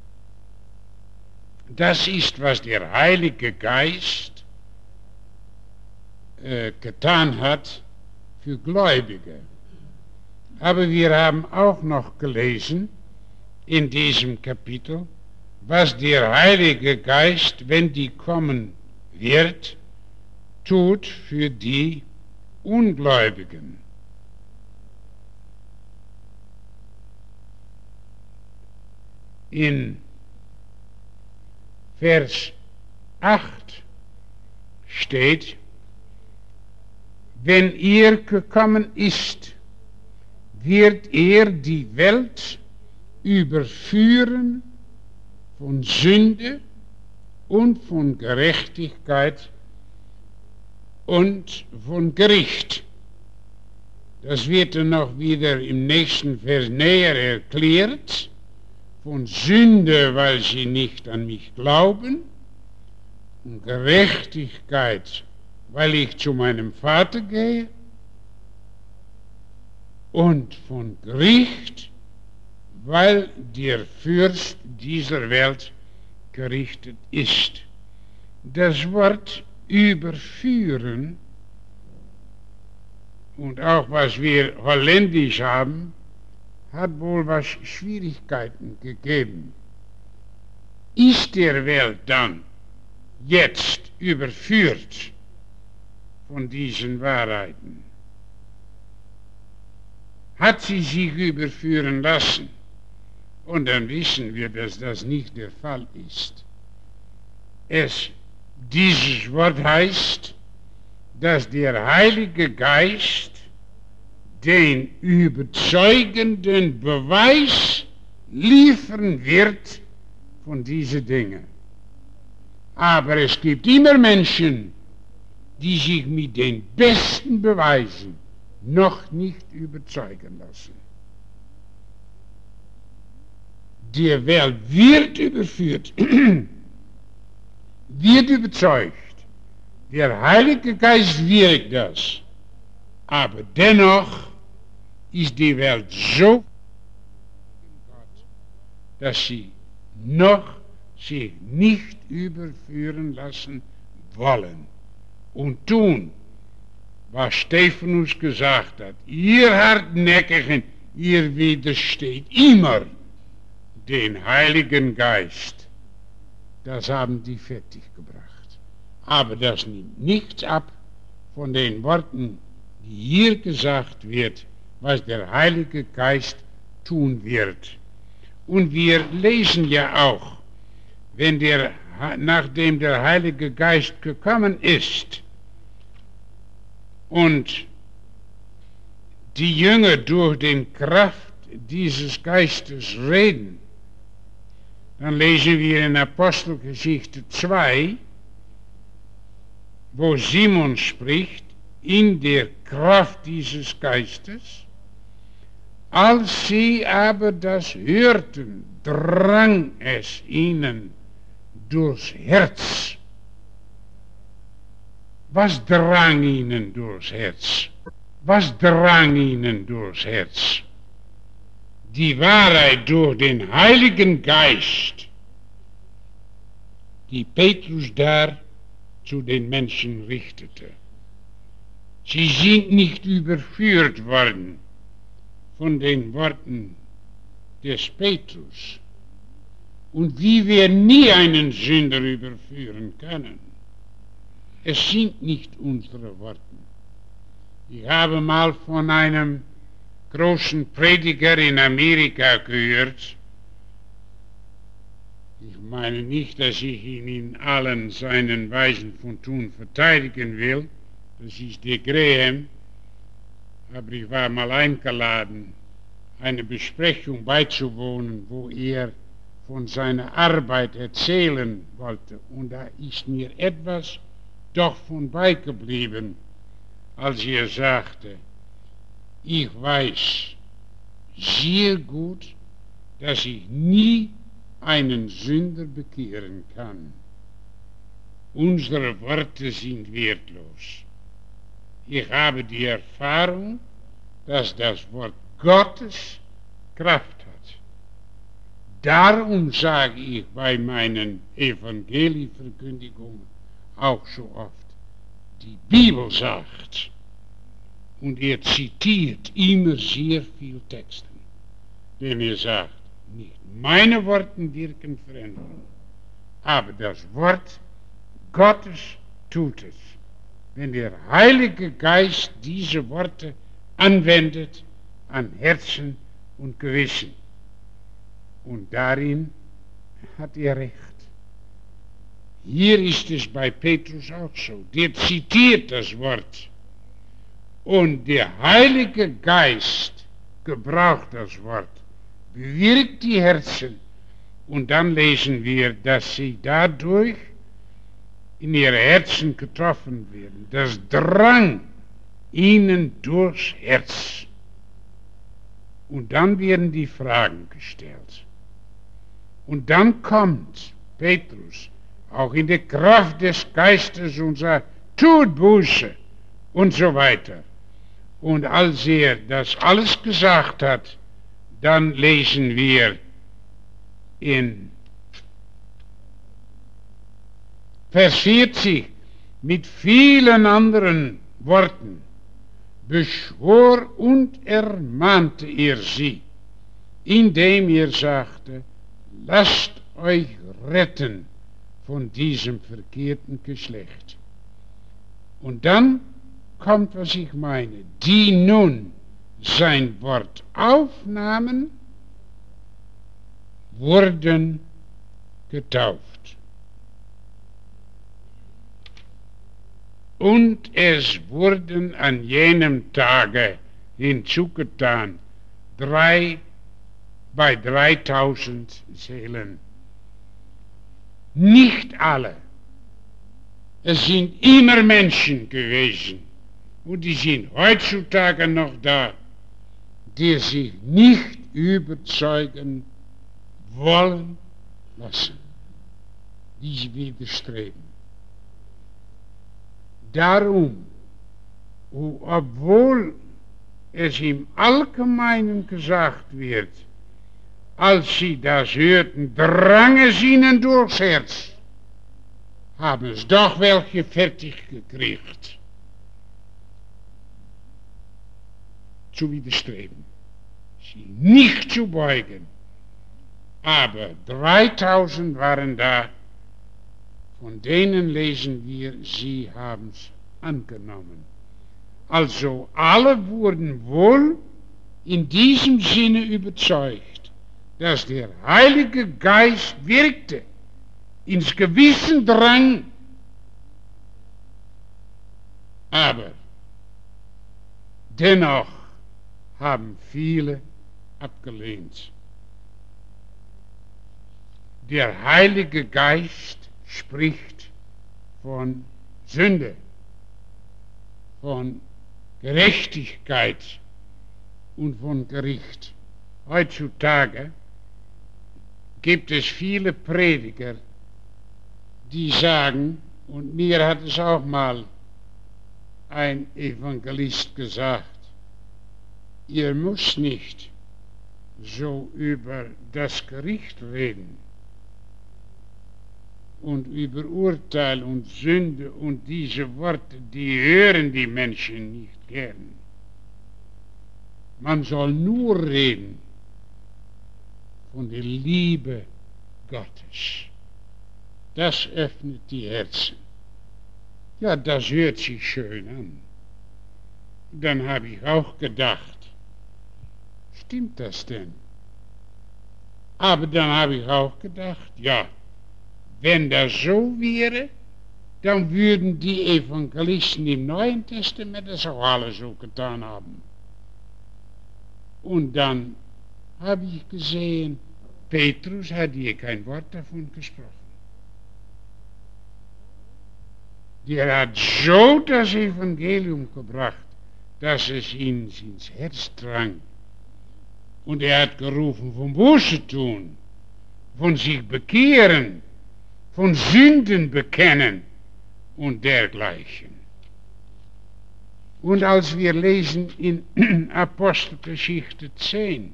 Das ist, was der Heilige Geist äh, getan hat für Gläubige. Aber wir haben auch noch gelesen in diesem Kapitel, was der Heilige Geist, wenn die kommen wird, tut für die Ungläubigen. In Vers acht steht, wenn er gekommen ist, wird er die Welt überführen von Sünde und von Gerechtigkeit und von Gericht. Das wird dann noch wieder im nächsten Vers näher erklärt. Von Sünde, weil sie nicht an mich glauben, und Gerechtigkeit, weil ich zu meinem Vater gehe, und von Gericht, weil der Fürst dieser Welt gerichtet ist. Das Wort überführen und auch was wir holländisch haben, hat wohl was Schwierigkeiten gegeben. Ist der Welt dann jetzt überführt von diesen Wahrheiten? Hat sie sich überführen lassen? Und dann wissen wir, dass das nicht der Fall ist. Es, dieses Wort heißt, dass der Heilige Geist den überzeugenden Beweis liefern wird von diesen Dingen. Aber es gibt immer Menschen, die sich mit den besten Beweisen noch nicht überzeugen lassen. Die Welt wird überführt, wird überzeugt. Der Heilige Geist wirkt das. Aber dennoch ist die Welt so, dass sie noch sich nicht überführen lassen wollen und tun, was Stephanus gesagt hat. Ihr Hartnäckigen, ihr widersteht immer den Heiligen Geist. Das haben die fertiggebracht. Aber das nimmt nichts ab von den Worten, die hier gesagt wird, was der Heilige Geist tun wird. Und wir lesen ja auch, wenn der, nachdem der Heilige Geist gekommen ist und die Jünger durch die Kraft dieses Geistes reden, dann lesen wir in Apostelgeschichte zwei, wo Simon spricht, in der Kraft dieses Geistes. Als sie aber das hörten, drang es ihnen durchs Herz. Was drang ihnen durchs Herz? Was drang ihnen durchs Herz? Die Wahrheit durch den Heiligen Geist, die Petrus da zu den Menschen richtete. Sie sind nicht überführt worden von den Worten des Petrus. Und wie wir nie einen Sünder überführen können. Es sind nicht unsere Worte. Ich habe mal von einem großen Prediger in Amerika gehört. Ich meine nicht, dass ich ihn in allen seinen Weisen von Tun verteidigen will. Das ist der Graham. Aber ich war mal eingeladen, eine Besprechung beizuwohnen, wo er von seiner Arbeit erzählen wollte. Und da ist mir etwas doch von beigeblieben, als er sagte, ich weiß sehr gut, dass ich nie einen Sünder bekehren kann. Unsere Worte sind wertlos. Ich habe die Erfahrung, dass das Wort Gottes Kraft hat. Darum sage ich bei meinen Evangelieverkündigungen auch so oft, die Bibel sagt, und er zitiert immer sehr viel Texten, denn er sagt, nicht meine Worte wirken Veränderung, aber das Wort Gottes tut es. wenn der Heilige Geist diese Worte anwendet an Herzen und Gewissen. Und darin hat er recht. Hier ist es bei Petrus auch so. Der zitiert das Wort. Und der Heilige Geist gebraucht das Wort, bewirkt die Herzen. Und dann lesen wir, dass sie dadurch in ihre Herzen getroffen werden. Das drang ihnen durchs Herz. Und dann werden die Fragen gestellt. Und dann kommt Petrus, auch in der Kraft des Geistes, und sagt, tut Buße und so weiter. Und als er das alles gesagt hat, dann lesen wir in Vers vierzig mit vielen anderen Worten beschwor und ermahnte er sie, indem er sagte, lasst euch retten von diesem verkehrten Geschlecht. Und dann kommt, was ich meine, die nun sein Wort aufnahmen, wurden getauft. Und es wurden an jenem Tage hinzugetan, drei, bei dreitausend Seelen. Nicht alle. Es sind immer Menschen gewesen, und die sind heutzutage noch da, die sich nicht überzeugen wollen lassen, die widerstreben. Darum, obwohl es im Allgemeinen gesagt wird, als sie das hörten, drang es ihnen durchs Herz, haben es doch welche fertig gekriegt, zu widerstreben, sie nicht zu beugen. Aber dreitausend waren da, von denen lesen wir, sie haben es angenommen. Also alle wurden wohl in diesem Sinne überzeugt, dass der Heilige Geist wirkte, ins Gewissen drang, aber dennoch haben viele abgelehnt. Der Heilige Geist spricht von Sünde, von Gerechtigkeit und von Gericht. Heutzutage gibt es viele Prediger, die sagen, und mir hat es auch mal ein Evangelist gesagt, ihr müsst nicht so über das Gericht reden und über Urteil und Sünde und diese Worte, die hören die Menschen nicht gern. Man soll nur reden von der Liebe Gottes. Das öffnet die Herzen. Ja, das hört sich schön an. Dann habe ich auch gedacht, stimmt das denn? Aber dann habe ich auch gedacht, ja, wenn das so wäre, dann würden die Evangelisten im Neuen Testament das auch alle so getan haben. Und dann habe ich gesehen, Petrus hat hier kein Wort davon gesprochen. Der hat so das Evangelium gebracht, dass es ihn ins Herz drang. Und er hat gerufen, von Buße tun, von sich bekehren, von Sünden bekennen und dergleichen. Und als wir lesen in Apostelgeschichte zehn,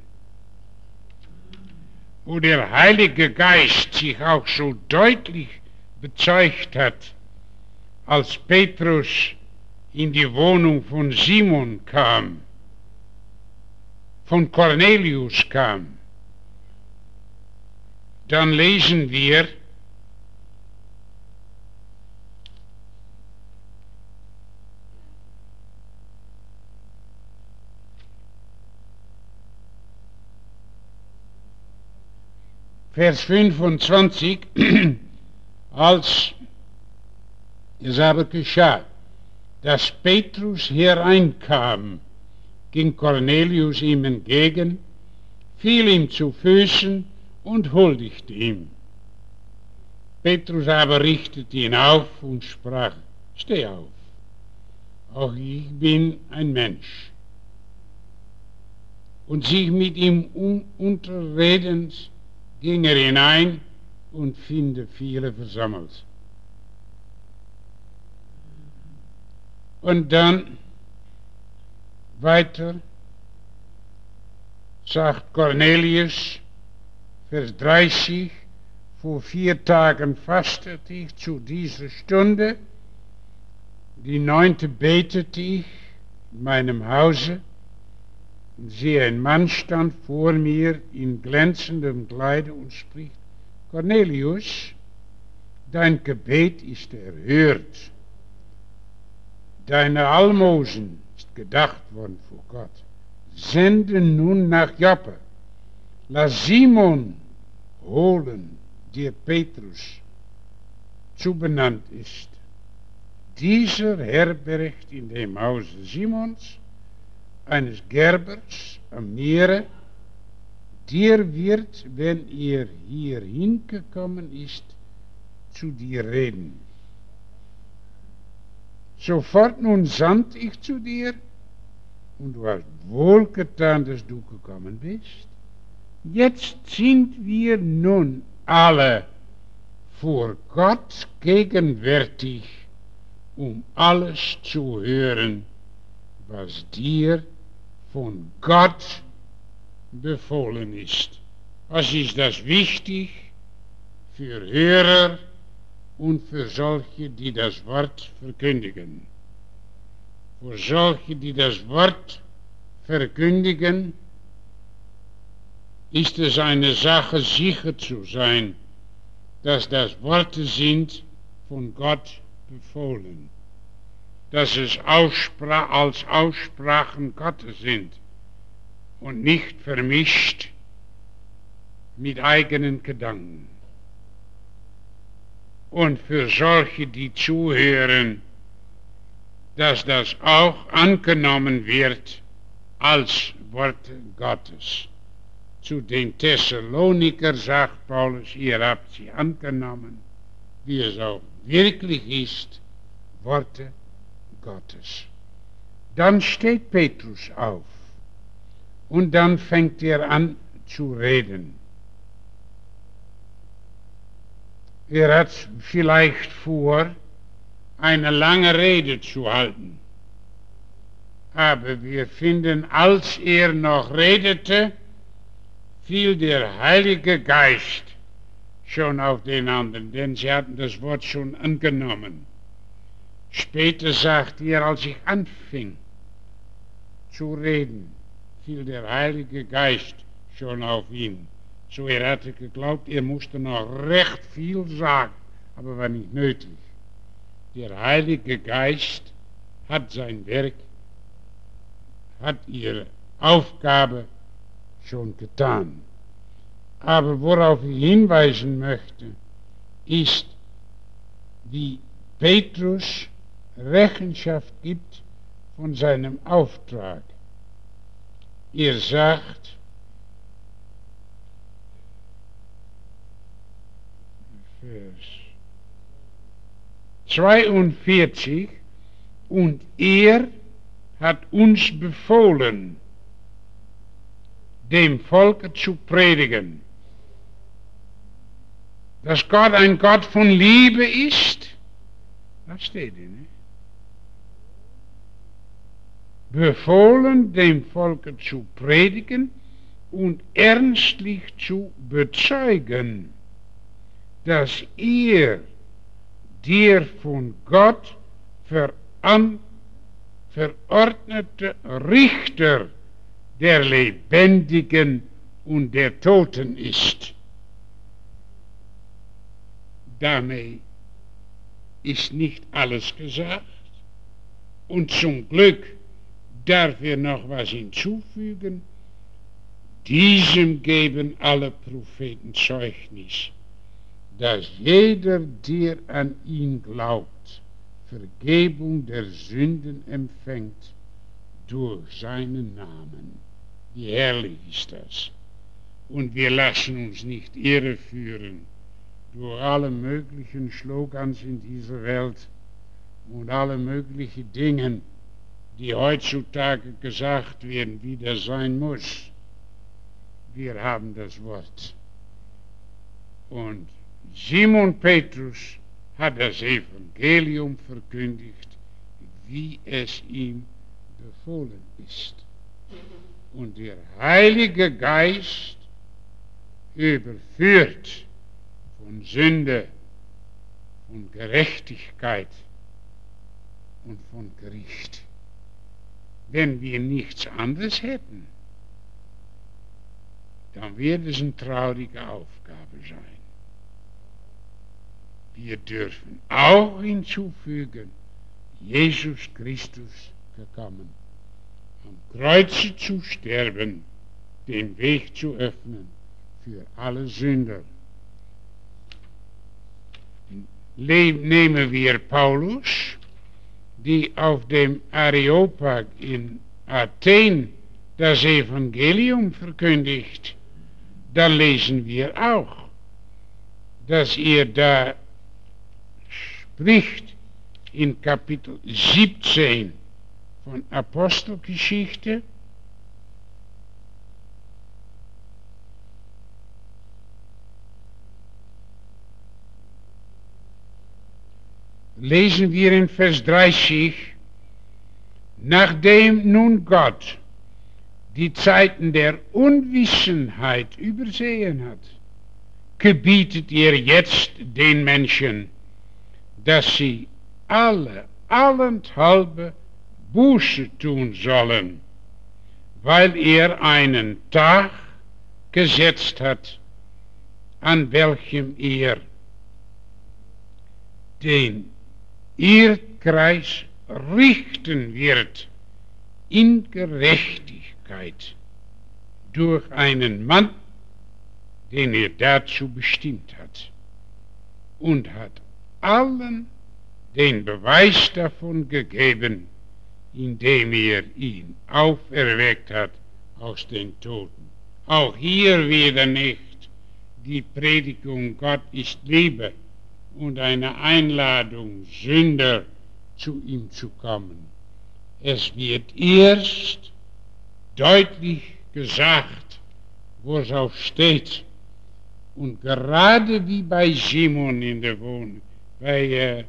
wo der Heilige Geist sich auch so deutlich bezeugt hat, als Petrus in die Wohnung von Simon kam, von Cornelius kam, dann lesen wir, Vers fünfundzwanzig, als es aber geschah, dass Petrus hereinkam, ging Cornelius ihm entgegen, fiel ihm zu Füßen und huldigte ihm. Petrus aber richtete ihn auf und sprach, steh auf, auch ich bin ein Mensch. Und sich mit ihm um, unterredend, ging er hinein und finde viele versammelt. Und dann weiter sagt Cornelius, Vers dreißig, vor vier Tagen fastete ich zu dieser Stunde, die neunte betete ich in meinem Hause, und siehe, ein Mann stand vor mir in glänzendem Kleide und spricht, Cornelius, dein Gebet ist erhört, deine Almosen ist gedacht worden vor Gott. Sende nun nach Joppe, lass Simon holen, der Petrus zubenannt ist. Dieser herbergt in dem Hause Simons, eines Gerbers am Meere, der wird, wenn er hier hingekommen ist, zu dir reden. Sofort nun sandt ich zu dir, und du hast wohlgetan, dass du gekommen bist. Jetzt sind wir nun alle vor Gott gegenwärtig, um alles zu hören, was dir von Gott befohlen ist. Was ist das wichtig für Hörer und für solche, die das Wort verkündigen? Für solche, die das Wort verkündigen, ist es eine Sache, sicher zu sein, dass das Worte sind von Gott befohlen, dass es Ausspra- als Aussprachen Gottes sind und nicht vermischt mit eigenen Gedanken. Und für solche, die zuhören, dass das auch angenommen wird als Worte Gottes. Zu den Thessaloniker sagt Paulus, ihr habt sie angenommen, wie es auch wirklich ist, Worte Gottes. Dann steht Petrus auf und dann fängt er an zu reden. Er hat vielleicht vor, eine lange Rede zu halten. Aber wir finden, als er noch redete, fiel der Heilige Geist schon auf den anderen, denn sie hatten das Wort schon angenommen. Später sagt er, als ich anfing zu reden, fiel der Heilige Geist schon auf ihn. So er hatte geglaubt, er musste noch recht viel sagen, aber war nicht nötig. Der Heilige Geist hat sein Werk, hat ihre Aufgabe schon getan. Aber worauf ich hinweisen möchte, ist, wie Petrus Rechenschaft gibt von seinem Auftrag. Er sagt, Vers zweiundvierzig, und er hat uns befohlen, dem Volke zu predigen, dass Gott ein Gott von Liebe ist. Das steht hier, ne? Befohlen, dem Volke zu predigen und ernstlich zu bezeugen, dass er, der von Gott veran, verordnete Richter der Lebendigen und der Toten ist. Damit ist nicht alles gesagt. Und zum Glück darf er noch was hinzufügen. Diesem geben alle Propheten Zeugnis, dass jeder, der an ihn glaubt, Vergebung der Sünden empfängt durch seinen Namen. Wie herrlich ist das. Und wir lassen uns nicht irreführen durch alle möglichen Slogans in dieser Welt und alle möglichen Dinge, die heutzutage gesagt werden, wie das sein muss. Wir haben das Wort. Und Simon Petrus hat das Evangelium verkündigt, wie es ihm befohlen ist. Und der Heilige Geist überführt von Sünde, von Gerechtigkeit und von Gericht. Wenn wir nichts anderes hätten, dann wird es eine traurige Aufgabe sein. Wir dürfen auch hinzufügen, Jesus Christus gekommen, am Kreuze zu sterben, den Weg zu öffnen für alle Sünder. Nehmen wir Paulus, die auf dem Areopag in Athen das Evangelium verkündigt, dann lesen wir auch, dass er da spricht in Kapitel siebzehn von Apostelgeschichte, lesen wir in Vers dreißig, nachdem nun Gott die Zeiten der Unwissenheit übersehen hat, gebietet er jetzt den Menschen, dass sie alle, allenthalbe Buße tun sollen, weil er einen Tag gesetzt hat, an welchem er den Erdkreis richten wird in Gerechtigkeit durch einen Mann, den er dazu bestimmt hat, und hat allen den Beweis davon gegeben, indem er ihn auferweckt hat aus den Toten. Auch hier wieder nicht die Predigung Gott ist Liebe und eine Einladung, Sünder zu ihm zu kommen. Es wird erst deutlich gesagt, wo es auch steht. Und gerade wie bei Simon in der Wohnung, bei äh,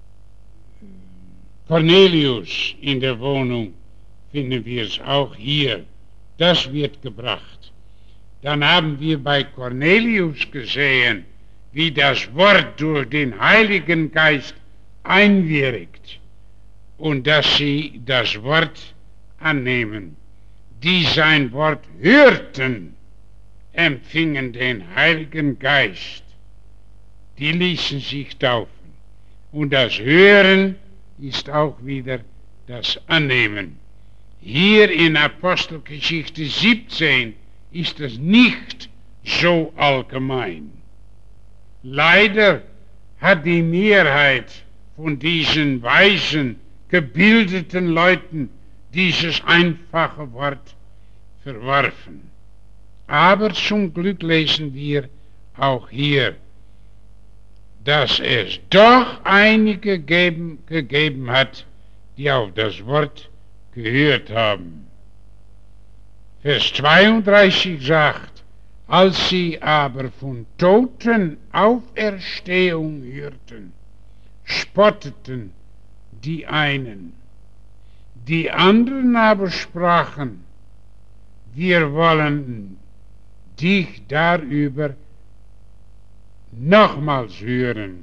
Cornelius in der Wohnung, finden wir es auch hier. Das wird gebracht. Dann haben wir bei Cornelius gesehen, wie das Wort durch den Heiligen Geist einwirkt und dass sie das Wort annehmen. Die sein Wort hörten, empfingen den Heiligen Geist. Die ließen sich taufen. Und das Hören ist auch wieder das Annehmen. Hier in Apostelgeschichte siebzehn ist es nicht so allgemein. Leider hat die Mehrheit von diesen weisen, gebildeten Leuten dieses einfache Wort verworfen. Aber zum Glück lesen wir auch hier, dass es doch einige geben, gegeben hat, die auf das Wort gehört haben. Vers zweiunddreißig sagt, als sie aber von Toten Auferstehung hörten, spotteten die einen. Die anderen aber sprachen, wir wollen dich darüber nochmals hören.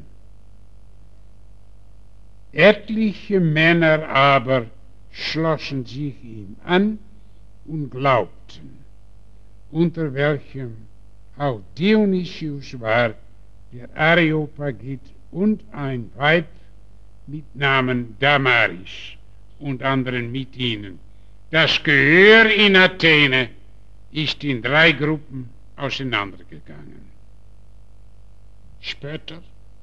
Etliche Männer aber schlossen sich ihm an und glaubten, unter welchem auch Dionysius war, der Areopagit, und ein Weib mit Namen Damaris und anderen mit ihnen. Das Gehör in Athene ist in drei Gruppen auseinandergegangen. Spötter,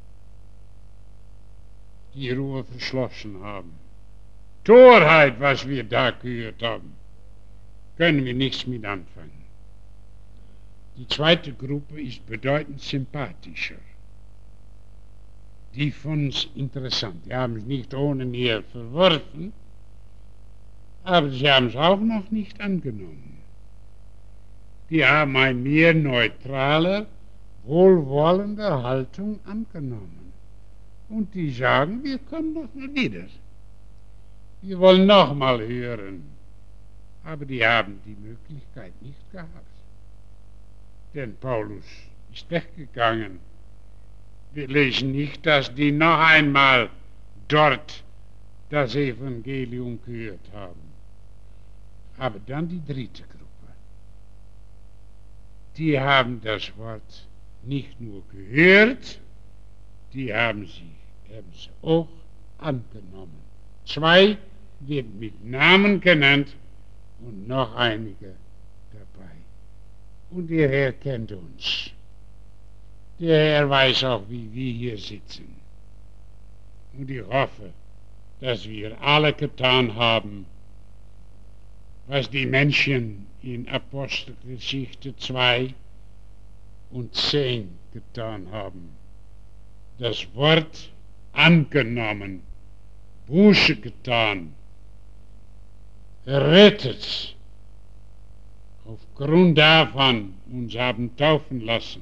die Ruhe verschlossen haben. Torheit, was wir da gehört haben, können wir nichts mit anfangen. Die zweite Gruppe ist bedeutend sympathischer. Die fanden es interessant. Die haben es nicht ohne mir verworfen, aber sie haben es auch noch nicht angenommen. Die haben eine mehr neutrale, wohlwollende Haltung angenommen. Und die sagen, wir kommen noch mal wieder. Wir wollen noch mal hören. Aber die haben die Möglichkeit nicht gehabt. Denn Paulus ist weggegangen. Wir lesen nicht, dass die noch einmal dort das Evangelium gehört haben. Aber dann die dritte Gruppe. Die haben das Wort nicht nur gehört, die haben sie, haben sie auch angenommen. Zwei werden mit Namen genannt und noch einige dabei. Und der Herr kennt uns. Der Herr weiß auch, wie wir hier sitzen. Und ich hoffe, dass wir alle getan haben, was die Menschen in Apostelgeschichte zwei und zehn getan haben. Das Wort angenommen, Buße getan, errettet, aufgrund davon uns haben taufen lassen.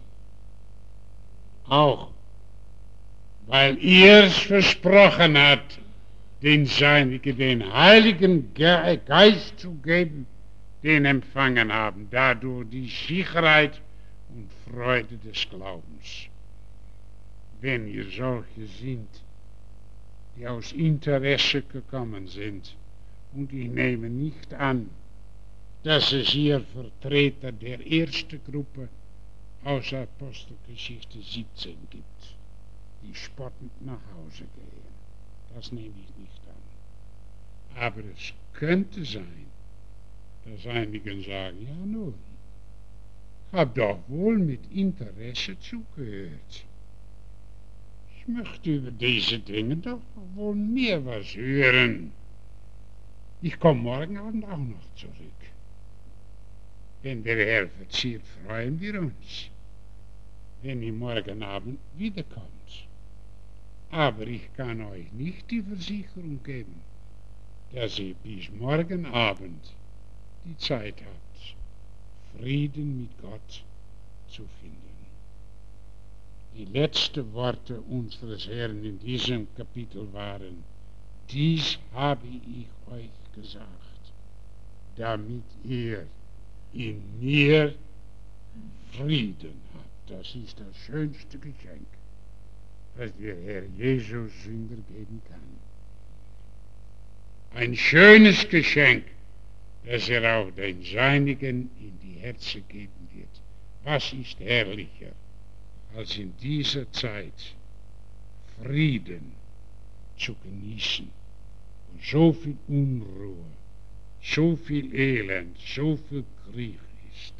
Auch weil er es versprochen hat, den Seinigen den Heiligen Geist zu geben, den empfangen haben, dadurch die Sicherheit und Freude des Glaubens. Wenn ihr solche sind, die aus Interesse gekommen sind, und ich nehme nicht an, dass es hier Vertreter der ersten Gruppe aus Apostelgeschichte siebzehn gibt, die spottend nach Hause gehen. Das nehme ich nicht an. Aber es könnte sein, dass einige sagen, ja nun, ich habe doch wohl mit Interesse zugehört. Ich möchte über diese Dinge doch wohl mehr was hören. Ich komme morgen Abend auch noch zurück. Wenn der Herr verzieht, freuen wir uns, wenn ihr morgen Abend wiederkommt. Aber ich kann euch nicht die Versicherung geben, dass ihr bis morgen Abend die Zeit habt, Frieden mit Gott zu finden. Die letzten Worte unseres Herrn in diesem Kapitel waren: Dies habe ich euch gesagt, damit ihr in mir Frieden habt. Das ist das schönste Geschenk, was der Herr Jesus Sünder geben kann. Ein schönes Geschenk, das er auch den Seinigen in die Herzen geben wird. Was ist herrlicher, als in dieser Zeit Frieden zu genießen, wo so viel Unruhe, so viel Elend, so viel Krieg ist.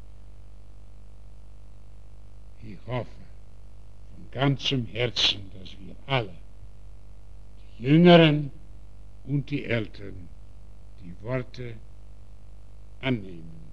Ich hoffe von ganzem Herzen, dass wir alle, die Jüngeren und die Älteren, die Worte annehmen